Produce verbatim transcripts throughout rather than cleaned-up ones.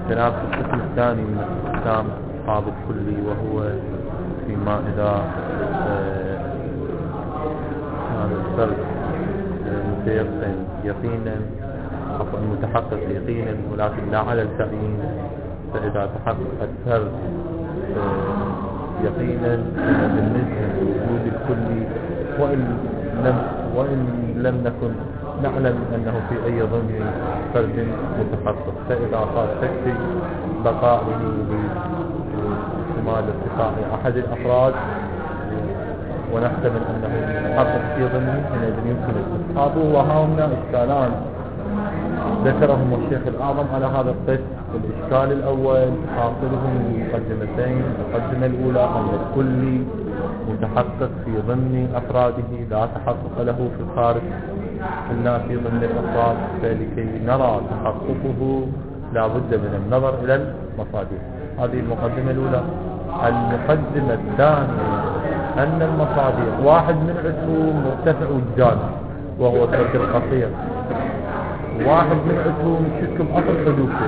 خلاف القسم الثاني من اقسام أصحاب الكلي، وهو فيما إذا آه هذا الفرد متيقن يقينا، عفوا متحقق يقينا ولكن لا على التعيين، فإذا تحقق الفرد آه يقينا بالنسبة لوجود الكلي وإن لم وإن لم نكن نعلم أنه في أي ضمن فرد متحقق، فإذا صار شك في بقائه باحتمال ارتفاع أحد الأفراد ونحتمل أنه متحقق في ضمنه، حينئذ يمكن استصحابه. وهنا إشكالان ذكرهم الشيخ الأعظم على هذا القسم. الإشكال الأول حاصله من مقدمتين. المقدمة الأولى أن الكلي متحقق في ضمن أفراده لا تحقق له في الخارج إلا في ضمن الأفراد، فلكي نرى تحققه لا بد من النظر إلى المصادر. هذه المقدمة الأولى. المقدمة الثانية أن المصادر واحد من عتوه مرتفع وجدان وهو الفرد القصير، واحد من عتوه مشك بأصل حدوثه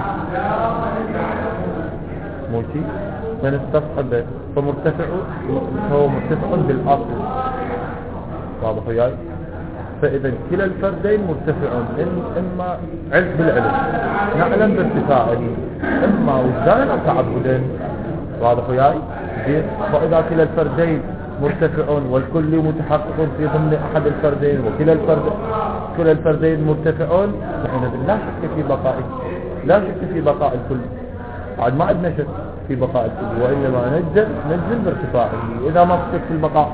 موشي فنستصحبه، فمرتفع هو مرتفع بالأصل، واضح وياي؟ فإذا كلا الفردين مرتفعون، إما علم بالعلم نعلم بارتفاعه، إما وجدانا أو تعبدا، واضح وياي؟ فإذا كلا الفردين مرتفعون والكل متحقق في ضمن أحد الفردين وكلا الفرد كلا الفردين مرتفعون، فإن لا شك في بقائه، لا شك في بقاء الكل، عاد ما عندنا شك في بقاء الكل، وإنما نجزم نجزم بارتفاعه. إذا ما شك في البقاء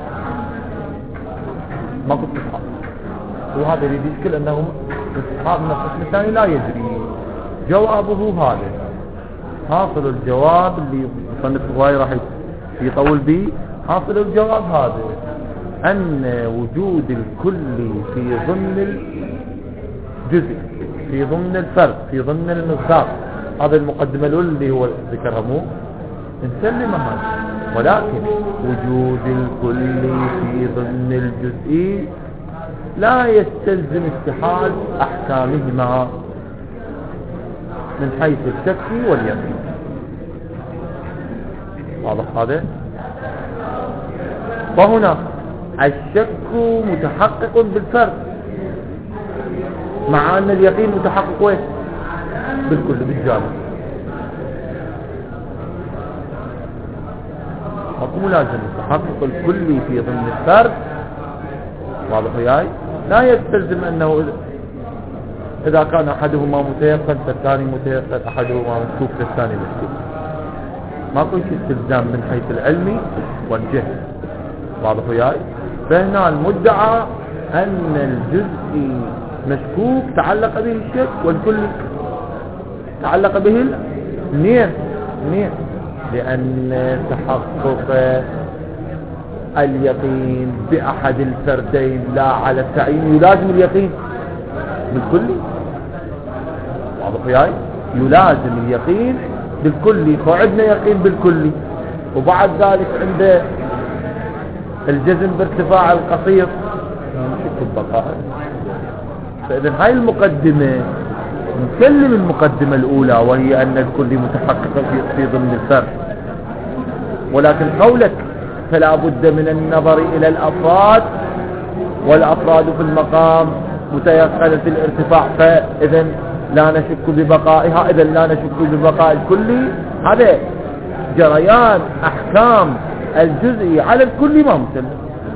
ما كنت تصحى، وهذا يريد يشكل أنه استصحاب من القسم الثاني لا يدري. جوابه هذا حاصل الجواب اللي مصنف الرواية راح يطول به. حاصل الجواب هذا أن وجود الكل في ضمن الجزء، في ضمن الفرد، في ضمن المصداق، هذا المقدمة الأولى اللي هو ذكرها، مو نسلم هذا. ولكن وجود الكل في ضمن الجزء لا يستلزم استحال أحكامهما من حيث الشك واليقين، واضح هذا؟ فهنا الشك متحقق بالفرد مع أن اليقين متحقق وين؟ بالكل، بالجامع. حكم لازم تحقق الكل في ضمن الفرد، واضح وياي؟ لا يستلزم أنه إذا كان أحدهما متيقن فالثاني متيقن، أحدهما مشكوك فالثاني مشكوك. ما كل شيء استلزام من حيث العلم والجهل، واضح وياي؟ فهنا المدعى أن الجزء مشكوك تعلق به الشك، والكل تعلق به النية النية لأن تحقق اليقين بأحد الفردين لا على التعيين يلازم اليقين بالكل، واضح وياي؟ يلازم اليقين بالكل، فعندنا يقين بالكل، وبعد ذلك عنده الجزم بارتفاع القصير شك البقاء. فإذا هاي المقدمة نسلم المقدمة الأولى، وهي أن الكل متحقق في, في ضمن الفرد، ولكن قولك فلا بد من النظر إلى الأفراد، والأفراد في المقام متيقنة الارتفاع، فإذا لا نشك ببقائها، إذا لا نشك ببقاء الكل. هذا جريان أحكام الجزئي على الكل ما مسلم.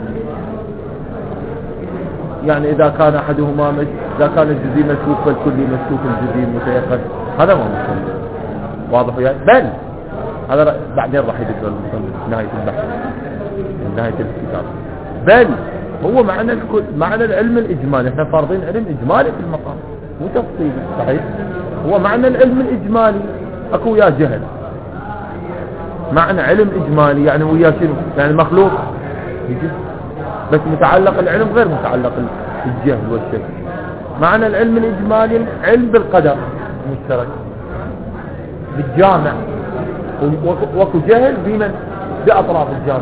يعني إذا كان أحدهما مش إذا كان الجزئي مشكوك فالكل مشكوك، الجزئي متيقن، هذا ما مسلم، واضح وياي؟ بل هذا بعدين راح يذكر المصنف نهاية البحث نهاية الكتاب. بل هو معنى الكل، معنى العلم الإجمالي، احنا فارضين علم إجمالي في المقام مو تفصيلي، صحيح؟ هو معنى العلم الإجمالي اكو وياه جهل، معنى علم إجمالي يعني وياه شنو؟ يعني المخلوق يجي، بس متعلق العلم غير متعلق الجهل والشك. معنى العلم الإجمالي علم بالقدر مشترك بالجامع، وكو جهل بمن؟ بأطراف الجامع،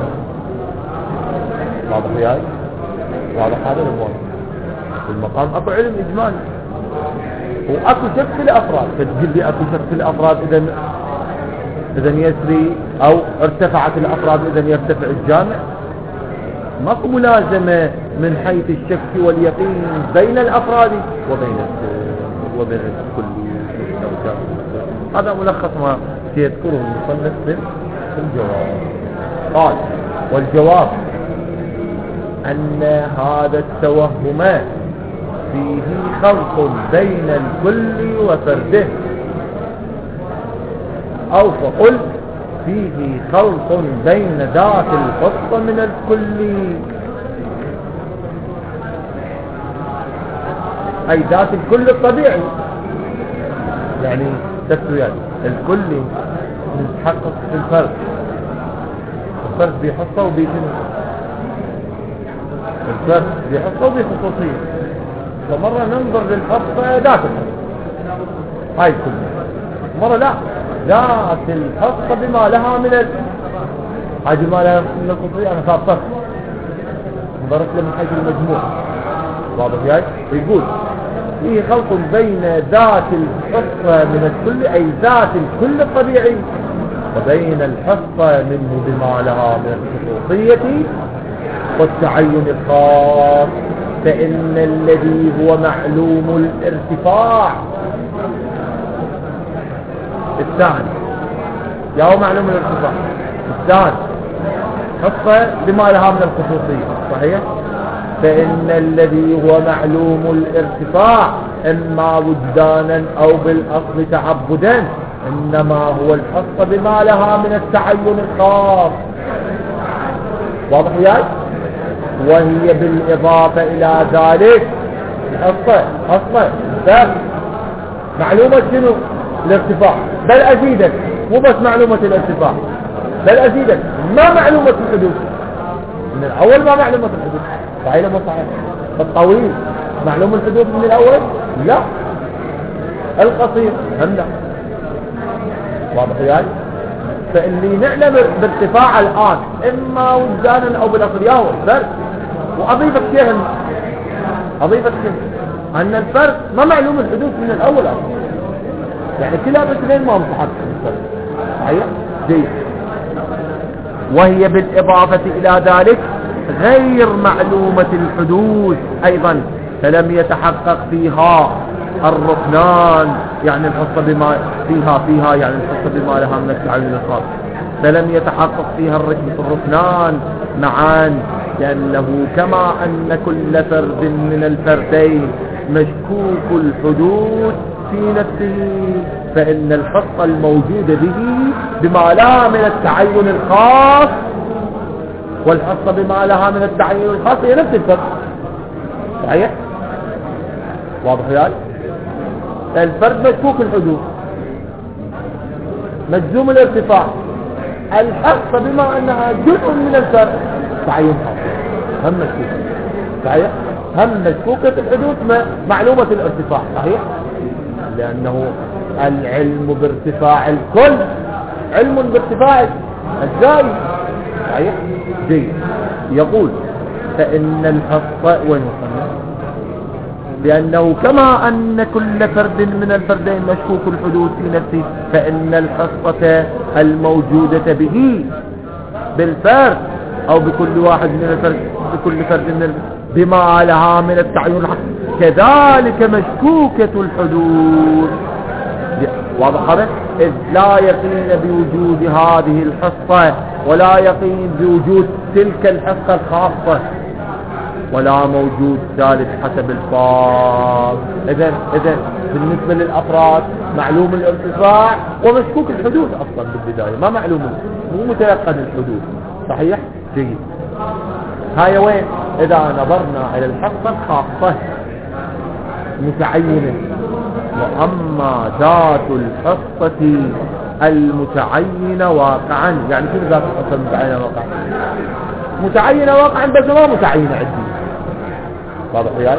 واضح وياي؟ واضح هذا الموضوع. في المقام اكو علم إجمالي واكو شك في الافراد. فتقول لي اكو شك في الافراد، اذا اذا يسري او ارتفعت الافراد اذا يرتفع الجامع. ماكو ملازمة من حيث الشك واليقين بين الافراد وبين وبين الكل. هذا ملخص ما سيذكره المصنف في الجواب. قال: والجواب أن هذا التوهم فيه خلط بين الكل وفرده، أو فقل فيه خلط بين ذات الخصة من الكل، أي ذات الكل الطبيعي، يعني تسوية الكل نتحقق في الفرد. الفرد بحصة وبيجنه، الفرد بحصة وبخصوصية. فمرة ننظر للحصة ذات الحصة هاي كلها، مرة لا ذات الحصة بما لها من ال... هاي بما لها من الخصوصية. أنا صار نظرت له من حيث المجموع، واضح يعني. يقول فيه خلط بين ذات الحصة من الكل، أي ذات الكل الطبيعي، وبين الحصة منه بما لها من الخصوصية والتعين الخاص. فإن الذي هو معلوم الارتفاع الثاني، يا هو معلوم الارتفاع الثاني حصة بما لها من الخصوصية، صحيح؟ فإن الذي هو معلوم الارتفاع إما وجدانا أو بالأصل تعبدا إنما هو الحصة بما لها من التعين الخاص، واضح يعني؟ وهي بالإضافة إلى ذلك الحصة حصة بس معلومة شنو؟ الارتفاع. بل أزيدك، مو بس معلومة الارتفاع، بل أزيدك ما معلومة الحدوث من الأول، ما معلومة الحدوث. صحيح مو صحيح؟ الطويل معلوم الحدوث من الأول؟ لا. القصير هم لا. واضح يعني؟ فاللي نعلم بارتفاع الآن إما وجدانا أو بالأصل يا هو الفرق. وأضيفك شيء، أضيفك شيء أن الفرق ما معلوم الحدوث من الأول أصلا، يعني كلا باثنين ما متحقق الفرق. صحيح؟ جيد. وهي بالإضافة إلى ذلك غير معلومة الحدوث أيضا، فلم يتحقق فيها الركنان، يعني الحصة بما فيها فيها يعني الحصة بما لها من التعين الخاص، فلم يتحقق فيها الركنان معا، لأنه كما أن كل فرد من الفردين مشكوك الحدوث في نفسه، فإن الحصة الموجودة به بما لها من التعين الخاص والحصة بما لها من التعين الخاص هي نفس الفرد. صحيح؟ واضح يعني؟ الفرد مشكوك الحدوث مجزوم الارتفاع، الحصة بما أنها جزء من الفرد تعين خاص هم مشكوك. صحيح؟ هم مشكوكة الحدوث معلومة الارتفاع. صحيح؟ لأنه العلم بارتفاع الكل علم بارتفاع الزائد. صحيح؟ جيد. يقول فإن الحصة وين وصلنا؟ لأنه كما أن كل فرد من الفردين مشكوك الحدوث في نفسه، فإن الحصة الموجودة به بالفرد أو بكل واحد من الفرد بكل فرد من بما لها من التعين الحق كذلك مشكوكة الحدوث. واضح هذا؟ إذ لا يقين بوجود هذه الحصة ولا يقين بوجود تلك الحصة الخاصة، ولا موجود ثالث حسب الفاظ. إذن إذن بالنسبة للأفراد معلوم الارتفاع ومشكوك الحدوث أصلا بالبداية، ما معلوم مو متيقن الحدوث. صحيح؟ جيد. هاي وين؟ إذا نظرنا إلى الحصة الخاصة متعينة، وأما ذات الحصة المتعينة واقعا، يعني شنو ذات الحصة المتعينة واقعا؟ متعينة واقعا بس ما متعينة عندي. واضح يعني؟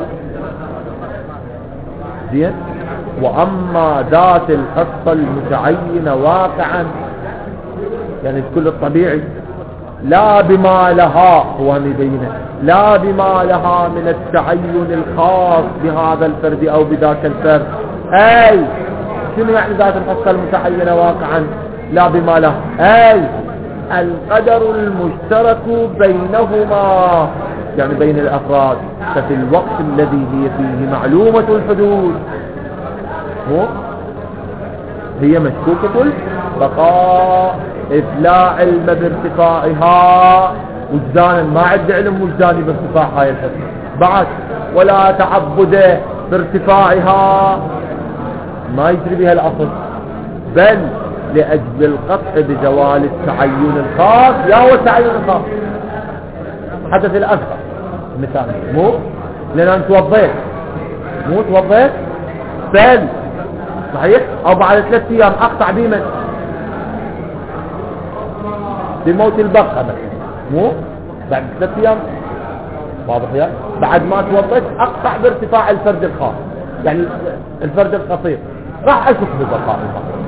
زين. وأما ذات الحصة المتعينة واقعا يعني الكل الطبيعي، لا بما لها، هو مبينة لا بما لها من التعين الخاص بهذا الفرد أو بذاك الفرد، أي شنو يعني ذات الحصة المتعينة واقعا لا بما له؟ أي القدر المشترك بينهما، يعني بين الأفراد، ففي الوقت الذي هي فيه معلومة الحدود مو هي مشكوكة البقاء، إذ لا علم بارتفاعها وجدانا، ما عد علم وجداني بارتفاع هاي الحصة بعد، ولا تعبد بارتفاعها، ما يجري بها الأصل، بل لأجل القطع بزوال التعين الخاص. يا هو التعين الخاص حدث الأصغر مثال، مو لأن أنا توضيت، مو توضيت بل صحيح، أو بعد ثلاثة أيام أقطع بمن بموت البقرة مثلا، مو بعد ثلاثة أيام واضح يا بعد ما توضيت أقطع بارتفاع الفرد الخاص، يعني الفرد القصير راح أشك ببقاء البقرة.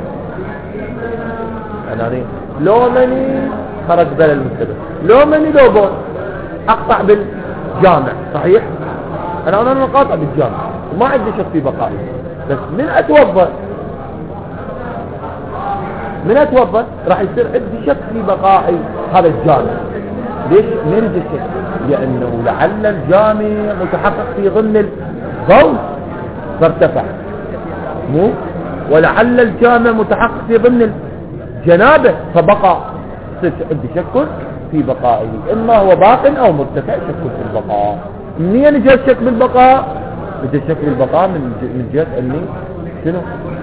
يعني لو مني خرج بلا المستدر، لو مني لو بول أقطع بالجامع صحيح، أنا أنا قاطع بالجامع وما عندي شك في بقائي، بس من أتوضأ من أتوضأ راح يصير عندي شك في بقائي هذا الجامع. ليش نرجع الشك؟ لأنه لعل الجامع متحقق في ضمن البول فارتفع، مو ولعل الجامع متحقق في ضمن الجنابة فبقى، يصير عندي شك في بقائه، إما هو باق أو مرتفع، شك في البقاء. منين جاء الشك بالبقاء؟ جاء الشك بالبقاء من من جهة أني شنو؟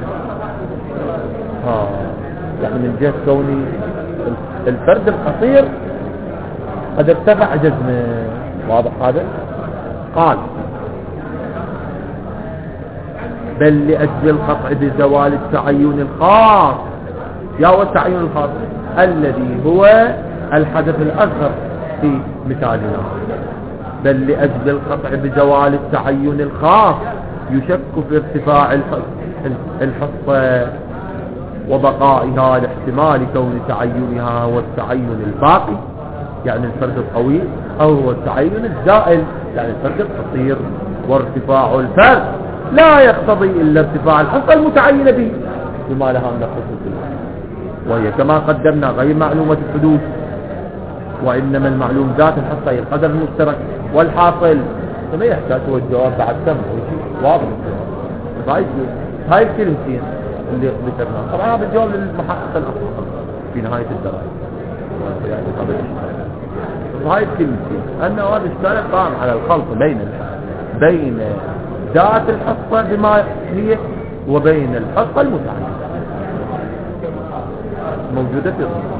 ها يعني من جهة كوني الفرد القصير قد ارتفع جسمه، واضح هذا؟ قال بل لأجل القطع بزوال التعين الخاص. يا هو التعين الخاص الذي هو الحدث الأصغر في مثالنا، بل لأجل القطع بزوال التعين الخاص يشك في ارتفاع الحصة وبقائها لاحتمال كون تعينها والتعين الباقي، يعني الفرد الطويل، أو هو التعين الزائل يعني الفرد القصير، وارتفاع الفرد لا يقتضي إلا ارتفاع الحصة المتعينة به بما لها من الخصوصية، وهي كما قدمنا غير معلومة الحدود، وإنما المعلوم ذات الحصة هي القدر المشترك والحاصل. فما يحتاج هو الجواب بعد تم واضح الجواب. هاي الكلمتين اللي ذكرناها طبعا هذا الجواب للمحقق الأصل في نهاية الدراسة، وهاي الكلمتين أن هذا الإشكال قام على الخلط بين بين ذات الحصة بما هي وبين الحصة المتعينة موجودة في الضمن.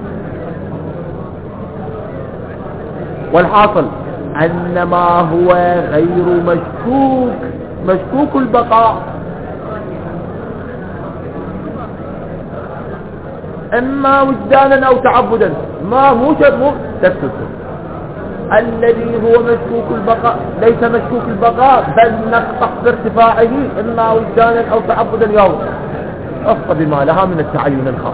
والحاصل أن ما هو غير مشكوك مشكوك البقاء، إما وجدانا أو تعبدا، ما مو شرط مو تكتب الذي هو مشكوك البقاء ليس مشكوك البقاء، بل نقطع بارتفاعه إما وجدانا أو تعبدا يوم أفضل بما لها من التعين الخاص.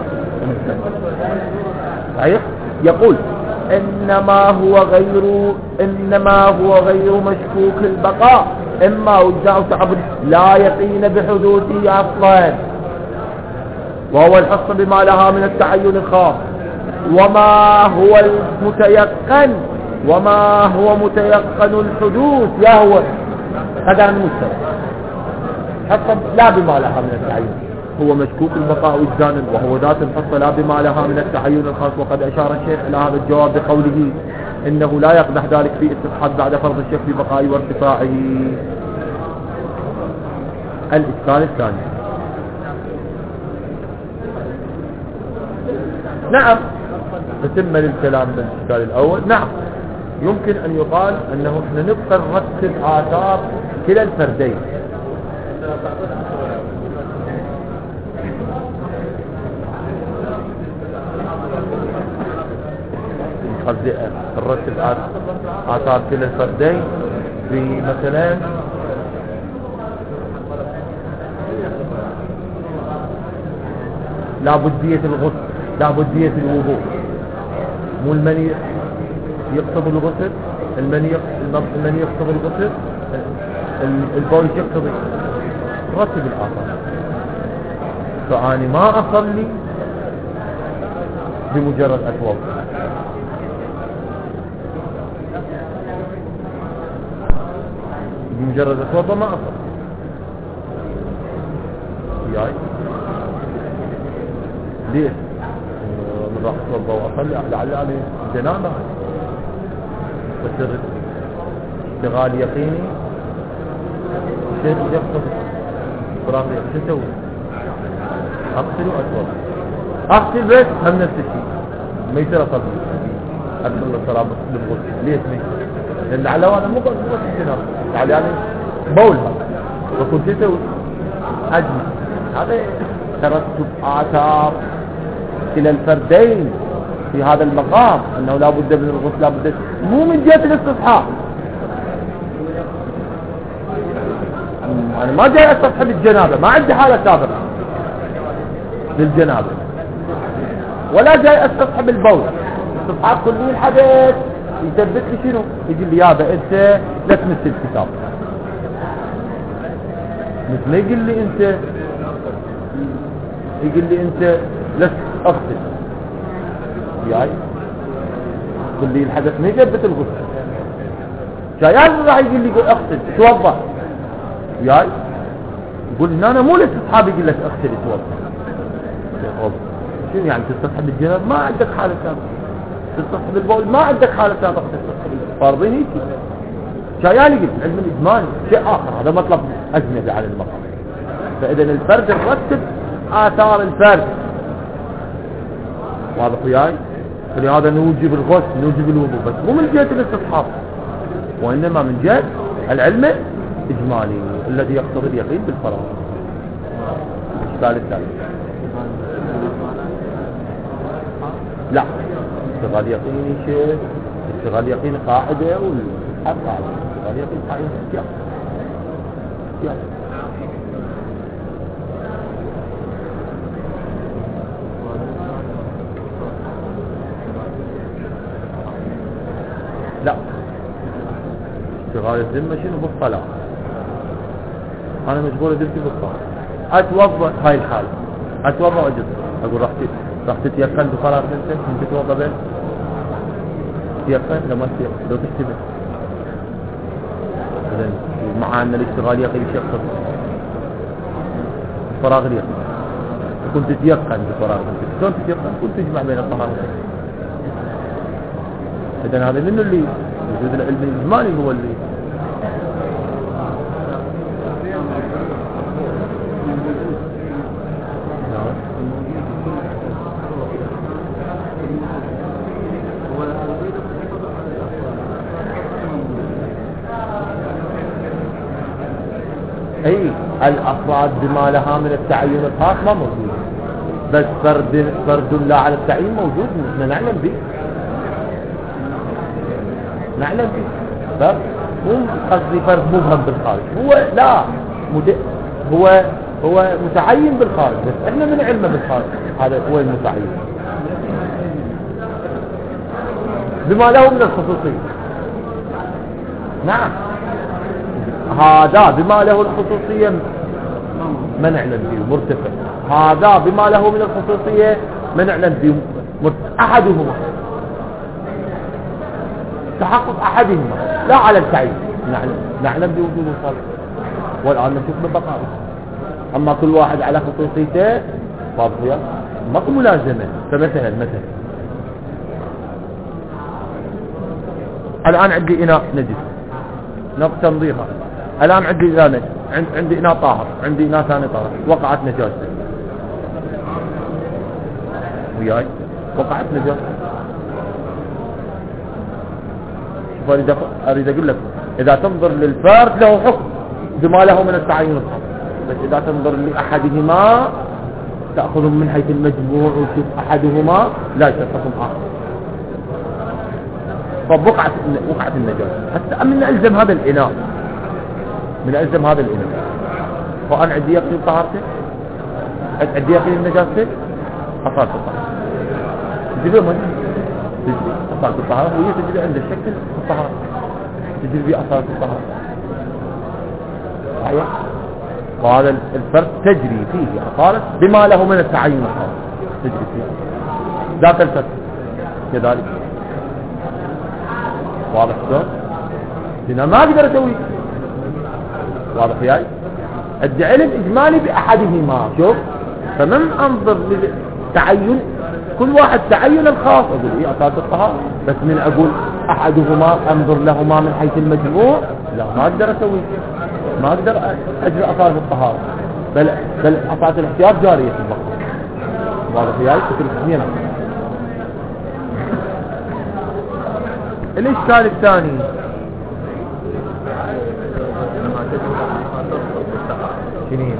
صحيح يقول إنما هو غير إنما هو غير مشكوك البقاء، إما وجدان أو تعبد لا يقين بحدوثه أصلا، وهو الحصة بما لها من التعين الخاص، وما هو المتيقن وما هو متيقن الحدوث يا هو قدر المشترك حصة لا بما لها من التعين، هو مشكوك البقاء وجدانا، وهو ذات الحصة لا بما لها من التعين الخاص. وقد أشار الشيخ إلى هذا الجواب بقوله إنه لا يقدح ذلك في استصحاب بعد فرض الشك في بقائه وارتفاعه. الإشكال الثاني، نعم تتم للكلام بالإشكال الأول، نعم يمكن أن يقال أنه احنا نبقى نرتب آثار كلا الفردين، نرتب آثار كلا الفردين بمثلا لابدية الغسل لابدية الوضوء، مو المني يقتضي الغسل، المني المني يقتضي الغسل، البول يقتضي رتب الآثار. فأنا ما أصلي بمجرد أتوضأ، بمجرد أتوضأ ما أصلي. وياي ليش؟ من راح أتوضأ وأصلي لعل عليه جنابة. بس اشتغال يقيني شيء يقصد فراغ شو اسوي؟ اغسل واتوضا. اغسل بس هم نفس الشيء، ما يصير اصلي ادخل الصلاه بالغسل. ليش ما يصير؟ لان لعل هذا مو بس الجنابه، لعل يعني بول هذا، فكنت شو اسوي؟ اجمع. هذا ترتب اثار الى الفردين في هذا المقام، انه لا بد من الغسل، لا بد مو من جهه الاستصحاب. انا ما جاي استصحب الجنابه، ما عندي حاله سابقه للجنابه، ولا جاي استصحب البول. استصحاب كلي الحدث يثبت لي شنو؟ يجي لي يابا انت لا تمس الكتاب، مثل ما يقول لي انت يقول لي انت لا اغسل. وياي يقول لي الحدث ما يثبت الغسل، جاي راح يقول لي اغسل توضا. وياي يقول ان انا مو الاستصحاب يقول لك اغسل توضا. شنو يعني تستصحب الجنابه؟ ما عندك حاله سابقه. تستصحب البول ما عندك حاله سابقه تستصحب. فرضين هيك شايالي قلت علم الاجمالي شيء اخر، هذا مطلب اجنبي على المقام. فاذا الفرد نرتب اثار الفرد، واضح وياي؟ فلهذا نوجب الغسل نوجب الوضوء، بس مو من جهه الاستصحاب، وانما من جهه العلم الاجمالي الذي يقتضي اليقين بالفراغ. الاشكال الثالث لا، اشتغال يقيني شيء، اشتغال يقيني قاعده والاستصحاب قاعده. اشتغال يقيني قاعده اختيار اختيار. لا، اشتغال الذمه شنو؟ بالصلاه. انا مشغول ذمتي بالصلاه، اتوضا هاي الحاله، اتوضا واجد اقول راح راح تتيقن بصلاه انت انت تتوضا بين تيقن لما تيقن لو تشتبه. زين مع ان الاشتغال يقين شيء خطر فراغ اليقين، كنت تتيقن بفراغ انت شلون تتيقن؟ كنت تجمع بين الطهارتين. اذا هذا منه اللي وجود العلم الاجمالي هو اللي اي الافراد بما لها من التعين الخاص ما موجود، بس فرد فرد لا على التعيين موجود، نحن نعلم به نعلم به. فرد مو قصدي فرد مبهم بالخارج، هو لا مد... هو هو متعين بالخارج، بس احنا من علمه بالخارج، هذا هو المتعين بما له من الخصوصية. نعم هذا بما له الخصوصية ما نعلم به مرتفع، هذا بما له من الخصوصية ما نعلم به مرتفع. أحدهما تحقق أحدهما لا على التعيين، نعلم, نعلم بوجود الخالق، والآن نشوف بالبقاء. أما كل واحد على خصوصيته واضحة ماكو ملازمة. فمثلا مثلا الآن عندي إناء نجس نقص تنظيفها، الآن عندي إناء عندي إناء طاهر، عندي إناء ثاني طاهر، وقعت نجاسة وياي وقعت نجاسة. شوف أريد أريد أقول لك إذا تنظر للفرد له حكم بما له من التعين الخاص، بس إذا تنظر لأحدهما تأخذهم من حيث المجموع وتشوف أحدهما لا يصير حكم آخر. فوقعت وقعت النجاسة، حتى من ألزم هذا الإناء من ألزم هذا الإناء، فأنا عندي يقين طهارته، عندي يقين النجاسة، أصالة الطهارة تجري من تجري أصالة الطهارة، وهي تجري عند الشكل الطهارة، تجري بأصالة الطهارة. صحيح وهذا الفرد تجري فيه أصالة بما له من التعين الخاص تجري فيه ذات الفرد كذلك. واضح شلون؟ لأنه ما أقدر أسوي. واضح وياي؟ عندي علم إجمالي بأحدهما. شوف، فمن أنظر للتعين كل واحد تعين الخاص أقول إيه أصالة الطهارة، بس من أقول أحدهما أنظر لهما من حيث المجموع، لا ما أقدر أسوي، ما أقدر أجري أصالة الطهارة، بل بل أصالة الاحتياط جارية في البقر. واضح وياي؟ كتب اثنين. الإشكال الثاني شنين؟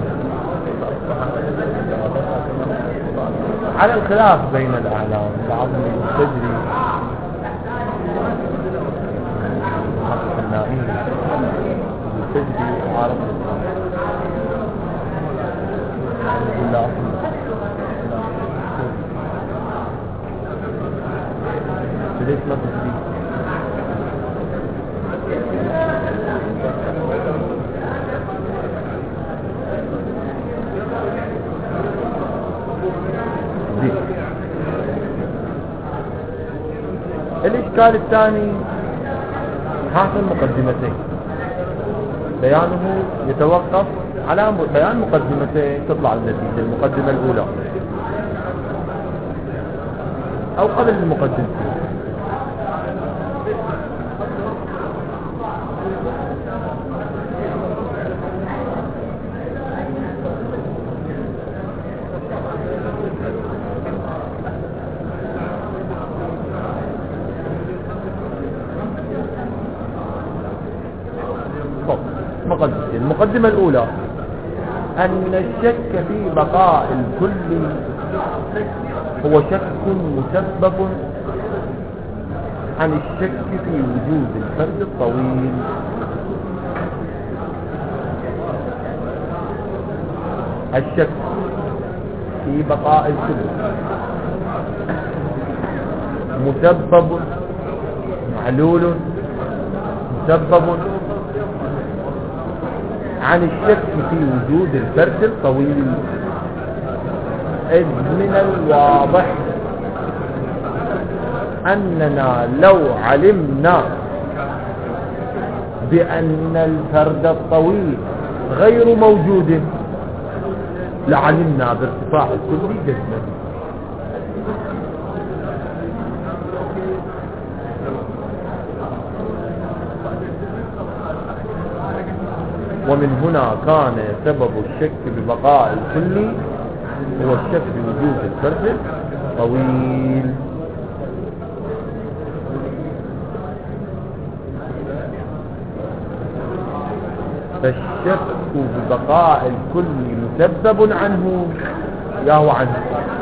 على الخلاف بين الأعلام، بعضهم تجري حقق النائم تجري عارض لا أصل ليش ما تجري؟ الإشكال الثاني حاصل مقدمتين، بيانه يتوقف على بيان مقدمتين تطلع النتيجة. المقدمة الأولى أو قبل المقدمة المقدمة الأولى أن الشك في بقاء الكل هو شك مسبب عن الشك في وجود الفرد الطويل. الشك في بقاء الكل مسبب معلول مسبب عن الشك في وجود الفرد الطويل، إذ من الواضح أننا لو علمنا بأن الفرد الطويل غير موجود لعلمنا بارتفاع الكل جسما. ومن هنا كان سبب الشك ببقاء الكل هو الشك بوجود الفرد طويل. فالشك ببقاء الكل مسبب عنه ياهو عنه،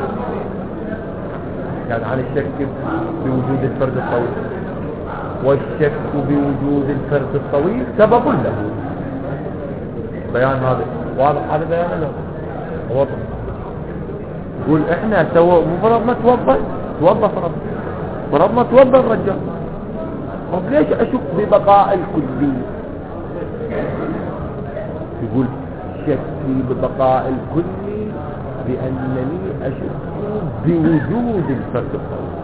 يعني عن الشك بوجود الفرد الطويل، والشك بوجود الفرد الطويل سبب له. بيان هذا واضح؟ هذا بيان له واضح. يقول احنا تو مفرض ما توضى توضى فرض فرض ما توضى الرجال، طب ليش اشك ببقاء الكلي؟ يقول شكي ببقاء الكلي بانني اشك بوجود الفرد الطويل،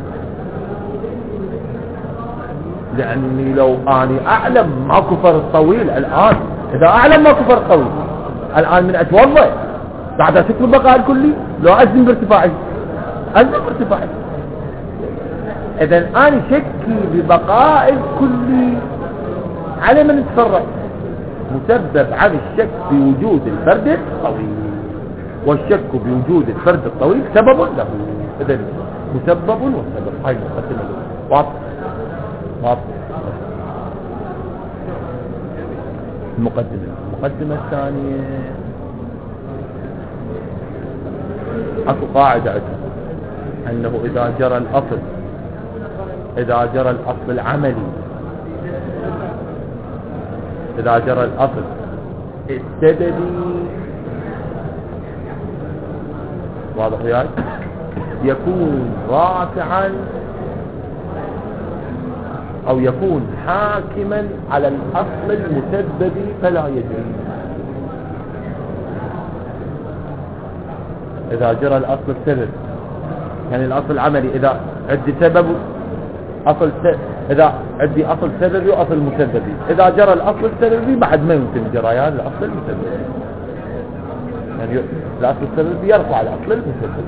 لاني لو اني اعلم ماكو فرد طويل الان، إذا أعلم ما كفر قوي الآن من أتوضأ بعد أشك بالبقاء الكلي، لو أزم بارتفاعي أزم بارتفاعي. إذن أنا شكي ببقاء الكلي على من يتفرع مسبب عن الشك بوجود الفرد الطويل، والشك بوجود الفرد الطويل سبب له. إذن مسبب وسبب. هاي مقدمة واضح واضح. المقدمة المقدمة الثانية اكو قاعدة انه اذا جرى الاصل اذا جرى الاصل العملي اذا جرى الاصل السددي واضح وياي يكون رافعا او يكون حاكما على الاصل المسبب فلا يجري. إذا جرى الأصل السبب، يعني الأصل العملي إذا عندي سبب أصل س... إذا عندي أصل سببي وأصل مسببي، إذا جرى الأصل السببي بعد ما يمكن جريان الأصل المسببي، يعني الأصل السببي يرفع الأصل المسببي.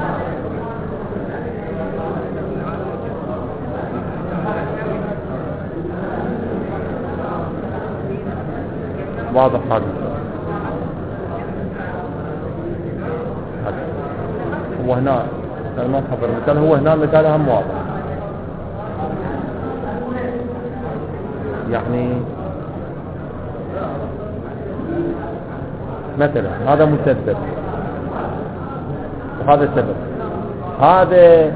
واضح هذا؟ هو هنا أنا ما أحضر المثال، هو هنا المثال هم واضح. يعني مثلا هذا مسبب وهذا سبب، هذا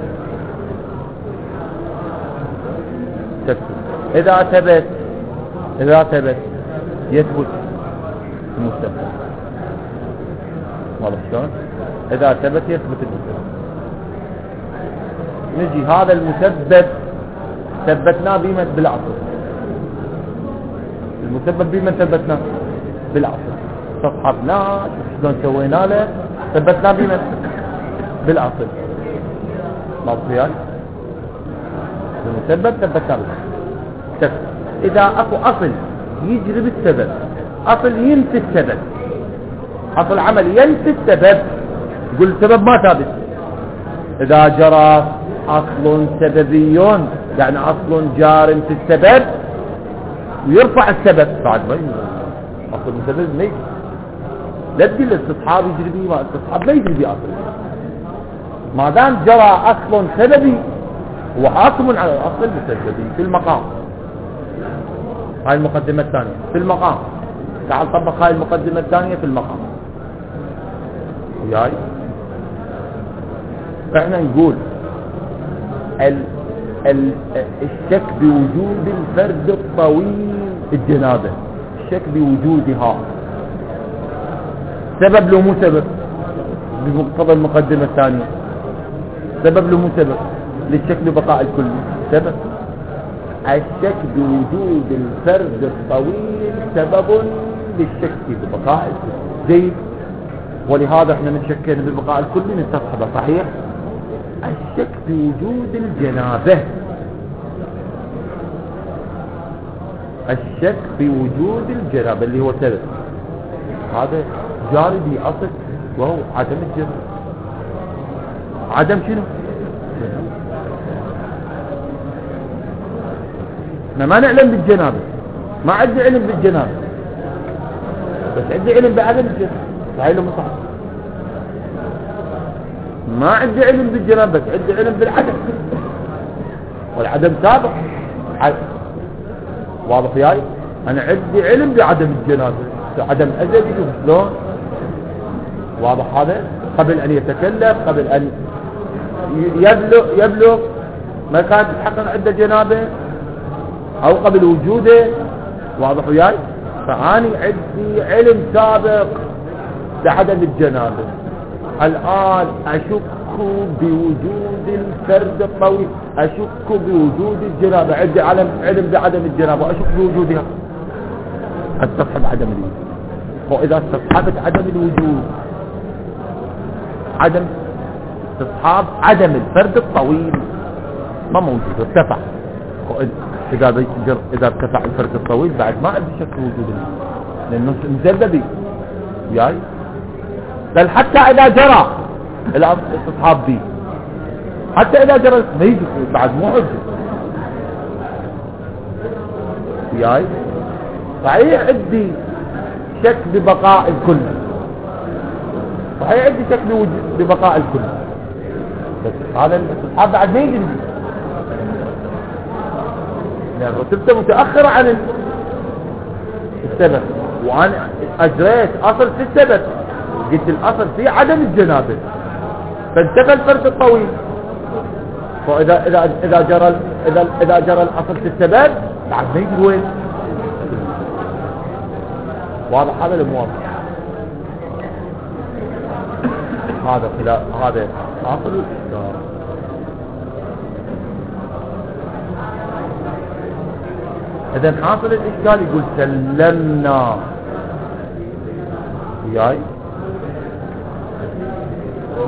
تكتب إذا ثبت إذا ثبت يثبت المسبب. واضح شلون؟ إذا ثبت يثبت المسبب. نجي هذا المسبب ثبتناه بمن؟ بالعصر. المسبب بمن ثبتناه؟ بالعصر. استصحبناه شلون سوينا له؟ ثبتناه بمن؟ بالعصر. ما بصير المسبب ثبتناه بالعصر. إذا أكو أصل يجري بالسبب، أصل ينفي السبب، أصل عمل ينفي السبب، يقول السبب ما ثابت. إذا جرى أصل سببي يعني أصل جار في السبب ويرفع السبب بعد ما أصل السبب ما يجري. لا تقول الاستصحاب يجري به، ما الاستصحاب ما يجري به أصل، ما دام جرى أصل سببي هو حاكم على الأصل المسببي في المقام. هاي المقدمة الثانية في المقام. تعال طبق هاي المقدمة الثانية في المقام وياي. احنا نقول ال ال الشك بوجود الفرد الطويل الجنابة، الشك بوجودها سبب لو مو سبب بمقتضى المقدمة الثانية، سبب لو مو سبب للشك ببقاء الكل، سبب. الشك بوجود الفرد الطويل سبب للشك ببقاء الكل. جيد، ولهذا احنا نشكين ببقاء الكل نستصحبه. صحيح. الشك بوجود الجنابة، الشك بوجود الجنابة اللي هو سبب، هذا جاري بأصل وهو عدم الجنابة. عدم شنو؟ احنا ما نعلم بالجنابة، ما عندي علم بالجنابة، بس عندي علم بعدم الجنابة. صحيح ولا مو صحيح؟ ما عندي علم بالجنابة بس عندي علم بالعدم، والعدم سابق. واضح وياي؟ انا عندي علم بعدم الجنابة، عدم ازلي شلون. واضح هذا؟ قبل ان يتكلم، قبل ان يبلغ يبلغ ما كانت تحقق عنده جنابة او قبل وجوده. واضح وياي؟ فاني عندي علم سابق بعدم الجنابة. الان اشك بوجود الفرد الطويل، اشك بوجود الجنابة، عندي علم علم بعدم الجنابة واشك بوجودها، استصحب عدم الوجود. واذا استصحبت عدم الوجود، عدم استصحاب عدم الفرد الطويل ما موجود، ارتفع. اذا بيجر اذا ارتفع الفرد الطويل بعد ما عندي شك بوجود لانه مزببي وياي. بل حتى اذا جرى الاستصحاب به، حتى اذا جرى ما يجي بعد مو حجه وياي. صحيح عندي شك ببقاء الكل، صحيح عندي شك ببقاء الكل، بس هذا الاستصحاب بعد ما يجي لأن رتبته متأخرة عن السبب، وأنا أجريت أصل في السبب، قلت الأصل في عدم الجنابة فانتقل الفرد الطويل. فإذا إذا إذا جرى إذا إذا جرى الأصل في السبب بعد ما يجي وين. واضح هذا المواضح؟ هذا خلاف هذا أصل الإشكال. إذا حاصل الإشكال يقول سلمنا وياي.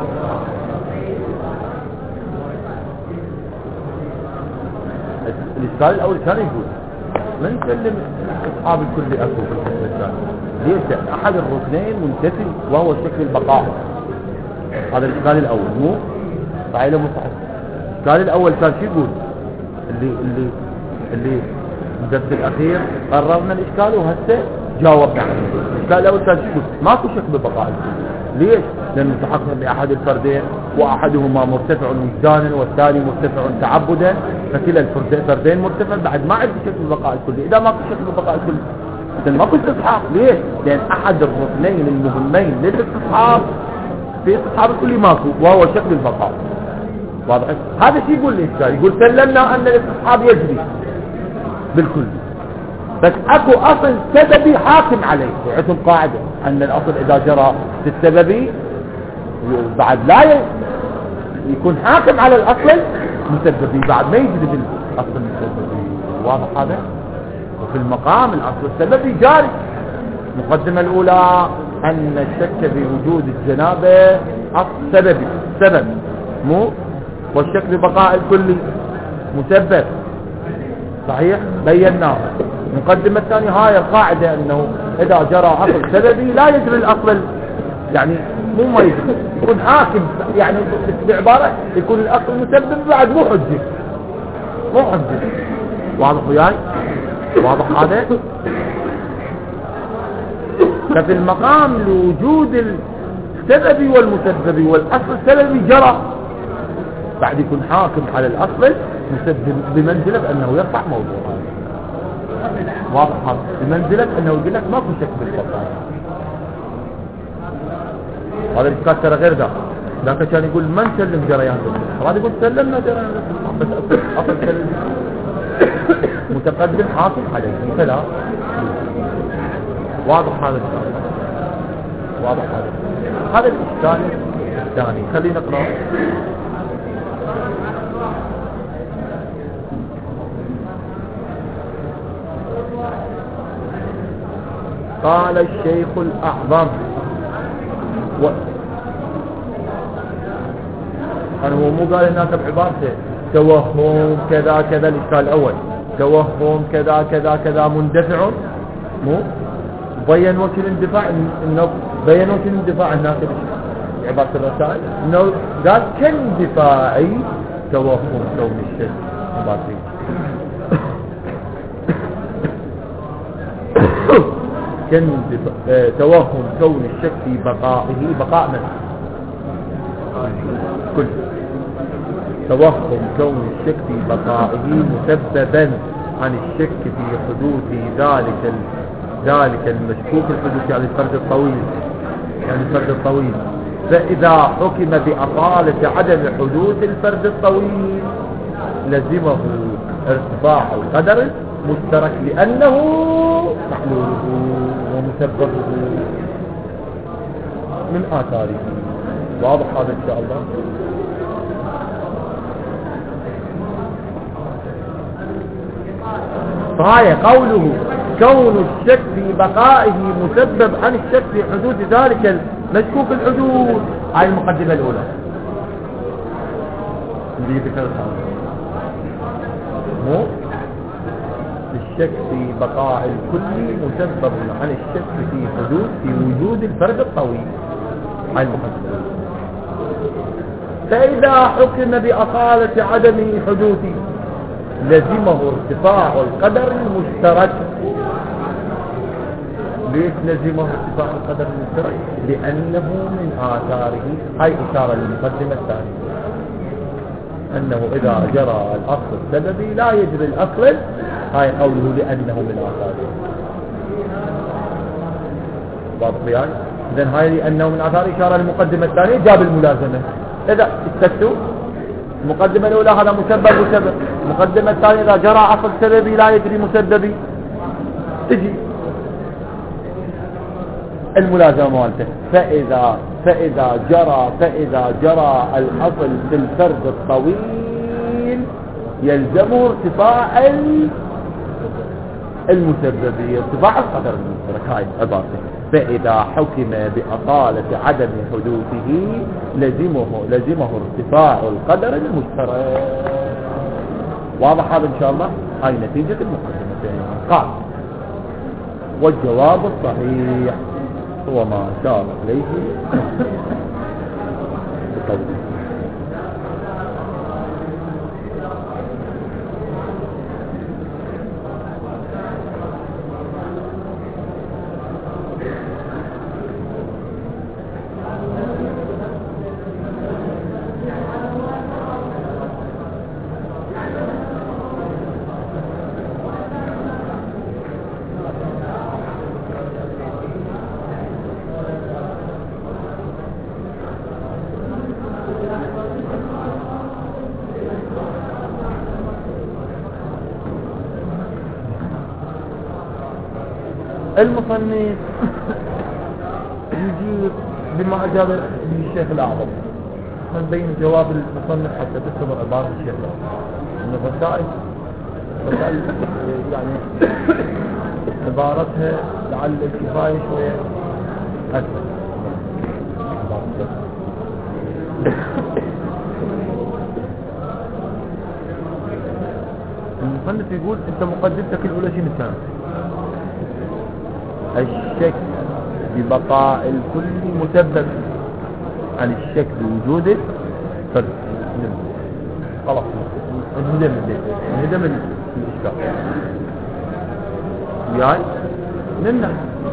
الإشكال الأول كان يقول من سلم أصحاب الكل أكو في القسم الثاني ليش أحد الركنين منتفي وهو شكل البقاء. هذا الإشكال الأول مو صحيح مو صحيح. الإشكال الأول كان شو يقول اللي اللي اللي الدرس الأخير قررنا الإشكال وهسه جاوبنا عنه. الإشكال الأول كان شو يقول ماكو شك بالبقاء الكلي. ليش؟ لأنه تحقق بأحد الفردين وأحدهما مرتفع وجدانا والثاني مرتفع تعبدا، فكلا الفردين مرتفع بعد ما عندي شك بالبقاء الكلي. إذا ماكو شك بالبقاء الكلي إذا ماكو استصحاب. ليش؟ لأن أحد الركنين المهمين للاستصحاب في استصحاب الكلي ماكو وهو شكل البقاء. واضح؟ هذا شيء يقول الإشكال. يقول سلمنا أن الاستصحاب يجري بالكل بس اكو اصل سببي حاكم عليه. وعندهم قاعدة ان الاصل اذا جرى في السببي بعد لا يكون حاكم على الاصل مسببي بعد ما يجري بالاصل المسببي. واضح هذا؟ وفي المقام الاصل السببي جاري. المقدمة الاولى ان الشك بوجود الجنابة اصل سببي سبب مو والشك ببقاء الكلي مسبب صحيح بيناه. المقدمة الثانية هاي القاعدة انه اذا جرى اصل سببي لا يجري الاصل يعني مو ما يجري يكون حاكم يعني بعبارة يكون الاصل مسبب بعد مو حجة مو حجة. واضح وياي؟ واضح هذا؟ ففي المقام لوجود السببي والمسببي والاصل السببي جرى بعد يكون حاكم على الاصل مسبب بمنزلة انه يرفع موضوع. واضح هذا؟ بمنزلة انه يقول لك ماكو شك بالبقاء. هذا الاشكال ترى غير ذاك. ذاك كان يقول من سلم جريان الاستصحاب. هذا يقول سلمنا جريان الاستصحاب بس اصل سلم متقدم حاكم عليه فلا. واضح هذا الاشكال. واضح هذا. هذا الاشكال الثاني. خلينا نقرأ. قال الشيخ الأعظم و... أنا هو مو قال الناس بعبارته توهم كذا كذا. الإشكال الأول توهم كذا كذا كذا مندفع مو بين وجه الاندفاع إنه بين وجه الاندفاع الناس عبارة الرسائل إنه قال كاندفاعي توهم كون الشيء عبارتي توهم كون الشك في بقائه بقاء من كل توهم كون الشك في بقائه مسببا عن الشك في حدوث ذلك ذلك المشكوك الحدوث يعني الفرد الطويل يعني الفرد الطويل. فإذا حكم بأصالة عدم حدوث الفرد الطويل لزمه ارتفاع القدر مشترك لأنه محلوله ومسببه من آثاره. واضح هذا إن شاء الله؟ فهي قوله كون الشك في بقائه مسبب عن الشك في حدوث ذلك المشكوك الحدوث. هاي المقدمة الأولى اللي ذكرت مو الشك في بقاء الكل مسبب عن الشك في حدوث في وجود الفرد الطويل. هاي المقدمة. فإذا حكم بأصالة عدم حدوثه لزمه ارتفاع القدر المشترك. ليش لزمه ارتفاع القدر المشترك؟ لأنه من آثاره. هاي إشارة للمقدمة الثانية أنه إذا جرى الأصل السببي لا يجري الأصل. هاي قوله لأنه من آثاره. واضح يعني؟ إذن هاي لأنه من آثاره إشارة للمقدمة الثانية جاب الملازمة. إذا استكتوا المقدمة الأولى هذا مسبب مسبب. المقدمة الثانية إذا جرى أصل سببي لا يجري مسببي تجي الملازمة مالته. فإذا فإذا جرى فإذا جرى الأصل في الفرد الطويل يلزمه ارتفاع المسببية ارتفاع القدر المشترك. هاي عبارته. فإذا حكم بأصالة عدم حدوثه لزمه لزمه ارتفاع القدر المشترك. واضح هذا إن شاء الله؟ هاي نتيجة المقدمتين. قال والجواب الصحيح هو ما شار إليه بقوله. المصنف يجيب بما أجاب به الشيخ الأعظم. نبين جواب المصنف حتى تستمر عبارة الشيخ الأعظم من الرسائل. رسائل يعني عبارتها لعل الكفاية شوية أكثر. المصنف يقول أنت مقدمتك الأولى شنو كانت؟ الشك ببقاء الكل مسبب عن الشك بوجوده فرد. خلاص انهدم انهدم الاشكال. يعني نمنع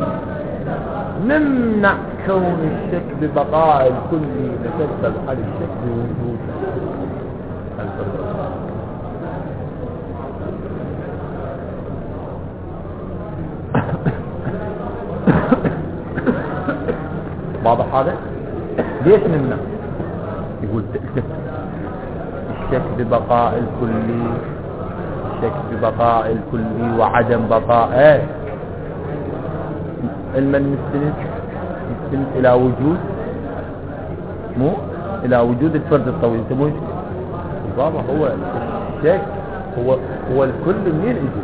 نمنع كون الشك ببقاء الكل مسبب عن الشك بوجود الفرد. واضح هذا؟ ليش نمنع؟ يقول الشك ببقاء الكلي، الشك ببقاء الكلي وعدم بقائه. علما مستند مستند الى وجود مو الى وجود الفرد الطويل. يسمونه بابا هو الشك هو هو الكل منين يجي؟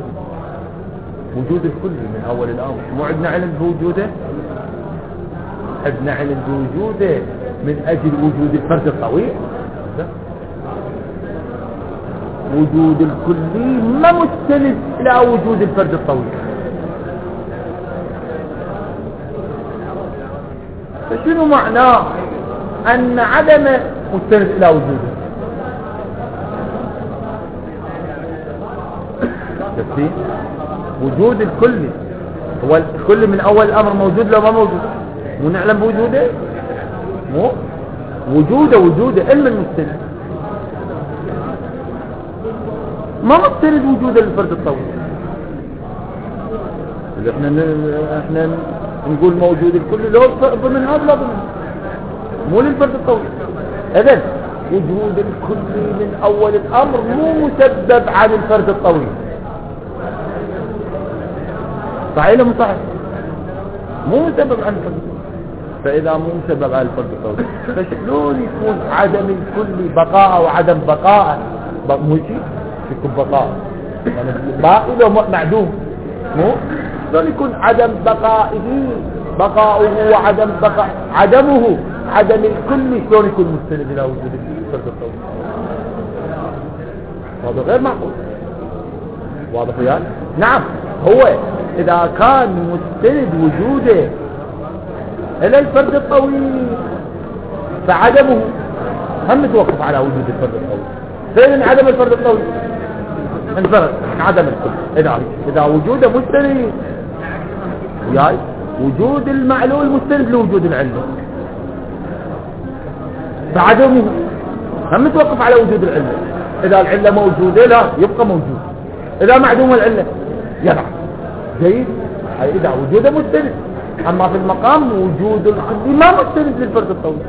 وجود الكل من اول الامر. مو عندنا علم بوجوده؟ عندنا علم بوجوده من اجل وجود الفرد الطويل. وجود الكلي ما مستند الى وجود الفرد الطويل. فشنو معناه ان عدم مستند الى وجوده؟ تفسير وجود الكلي هو الكل من اول الامر موجود لو ما موجود مو نعلم بوجوده. مو وجوده وجوده علم المستند ما مستند وجوده للفرد الطويل. إذا احنا احنا نقول موجود الكل لو ضمن هذا لا ضمن مو للفرد الطويل. اذن وجود الكل من اول الامر مو مسبب عن الفرد الطويل. صحيح ولا مو صحيح؟ مو مسبب عن الفرد الطويل. فاذا مو مسبب عن الفرد الطويل فشلون يكون عدم الكل بقاء وعدم بقاء؟ مو شيء يكون بقاء يعني باقي لو معدوم. مو شلون يكون عدم بقائه بقاؤه وعدم بقاء عدمه عدم الكل شلون يكون مستند الى وجود الفرد الطويل؟ هذا غير معقول. واضح يعني؟ نعم هو اذا كان مستند وجوده الى الفرد الطويل فعدمه هم متوقف على وجود الفرد الطويل. فين عدم الفرد الطويل؟ انفرد عدم الكل. اذا اذا وجوده مستند وياي وجود المعلول مستند لوجود العله فعدمه هم متوقف على وجود العله. اذا العله موجوده لا يبقى موجود. اذا معدوم العله يضع جيد. اي اذا وجوده مستند. اما في المقام وجود الكل ما مستند للفرد الطويل.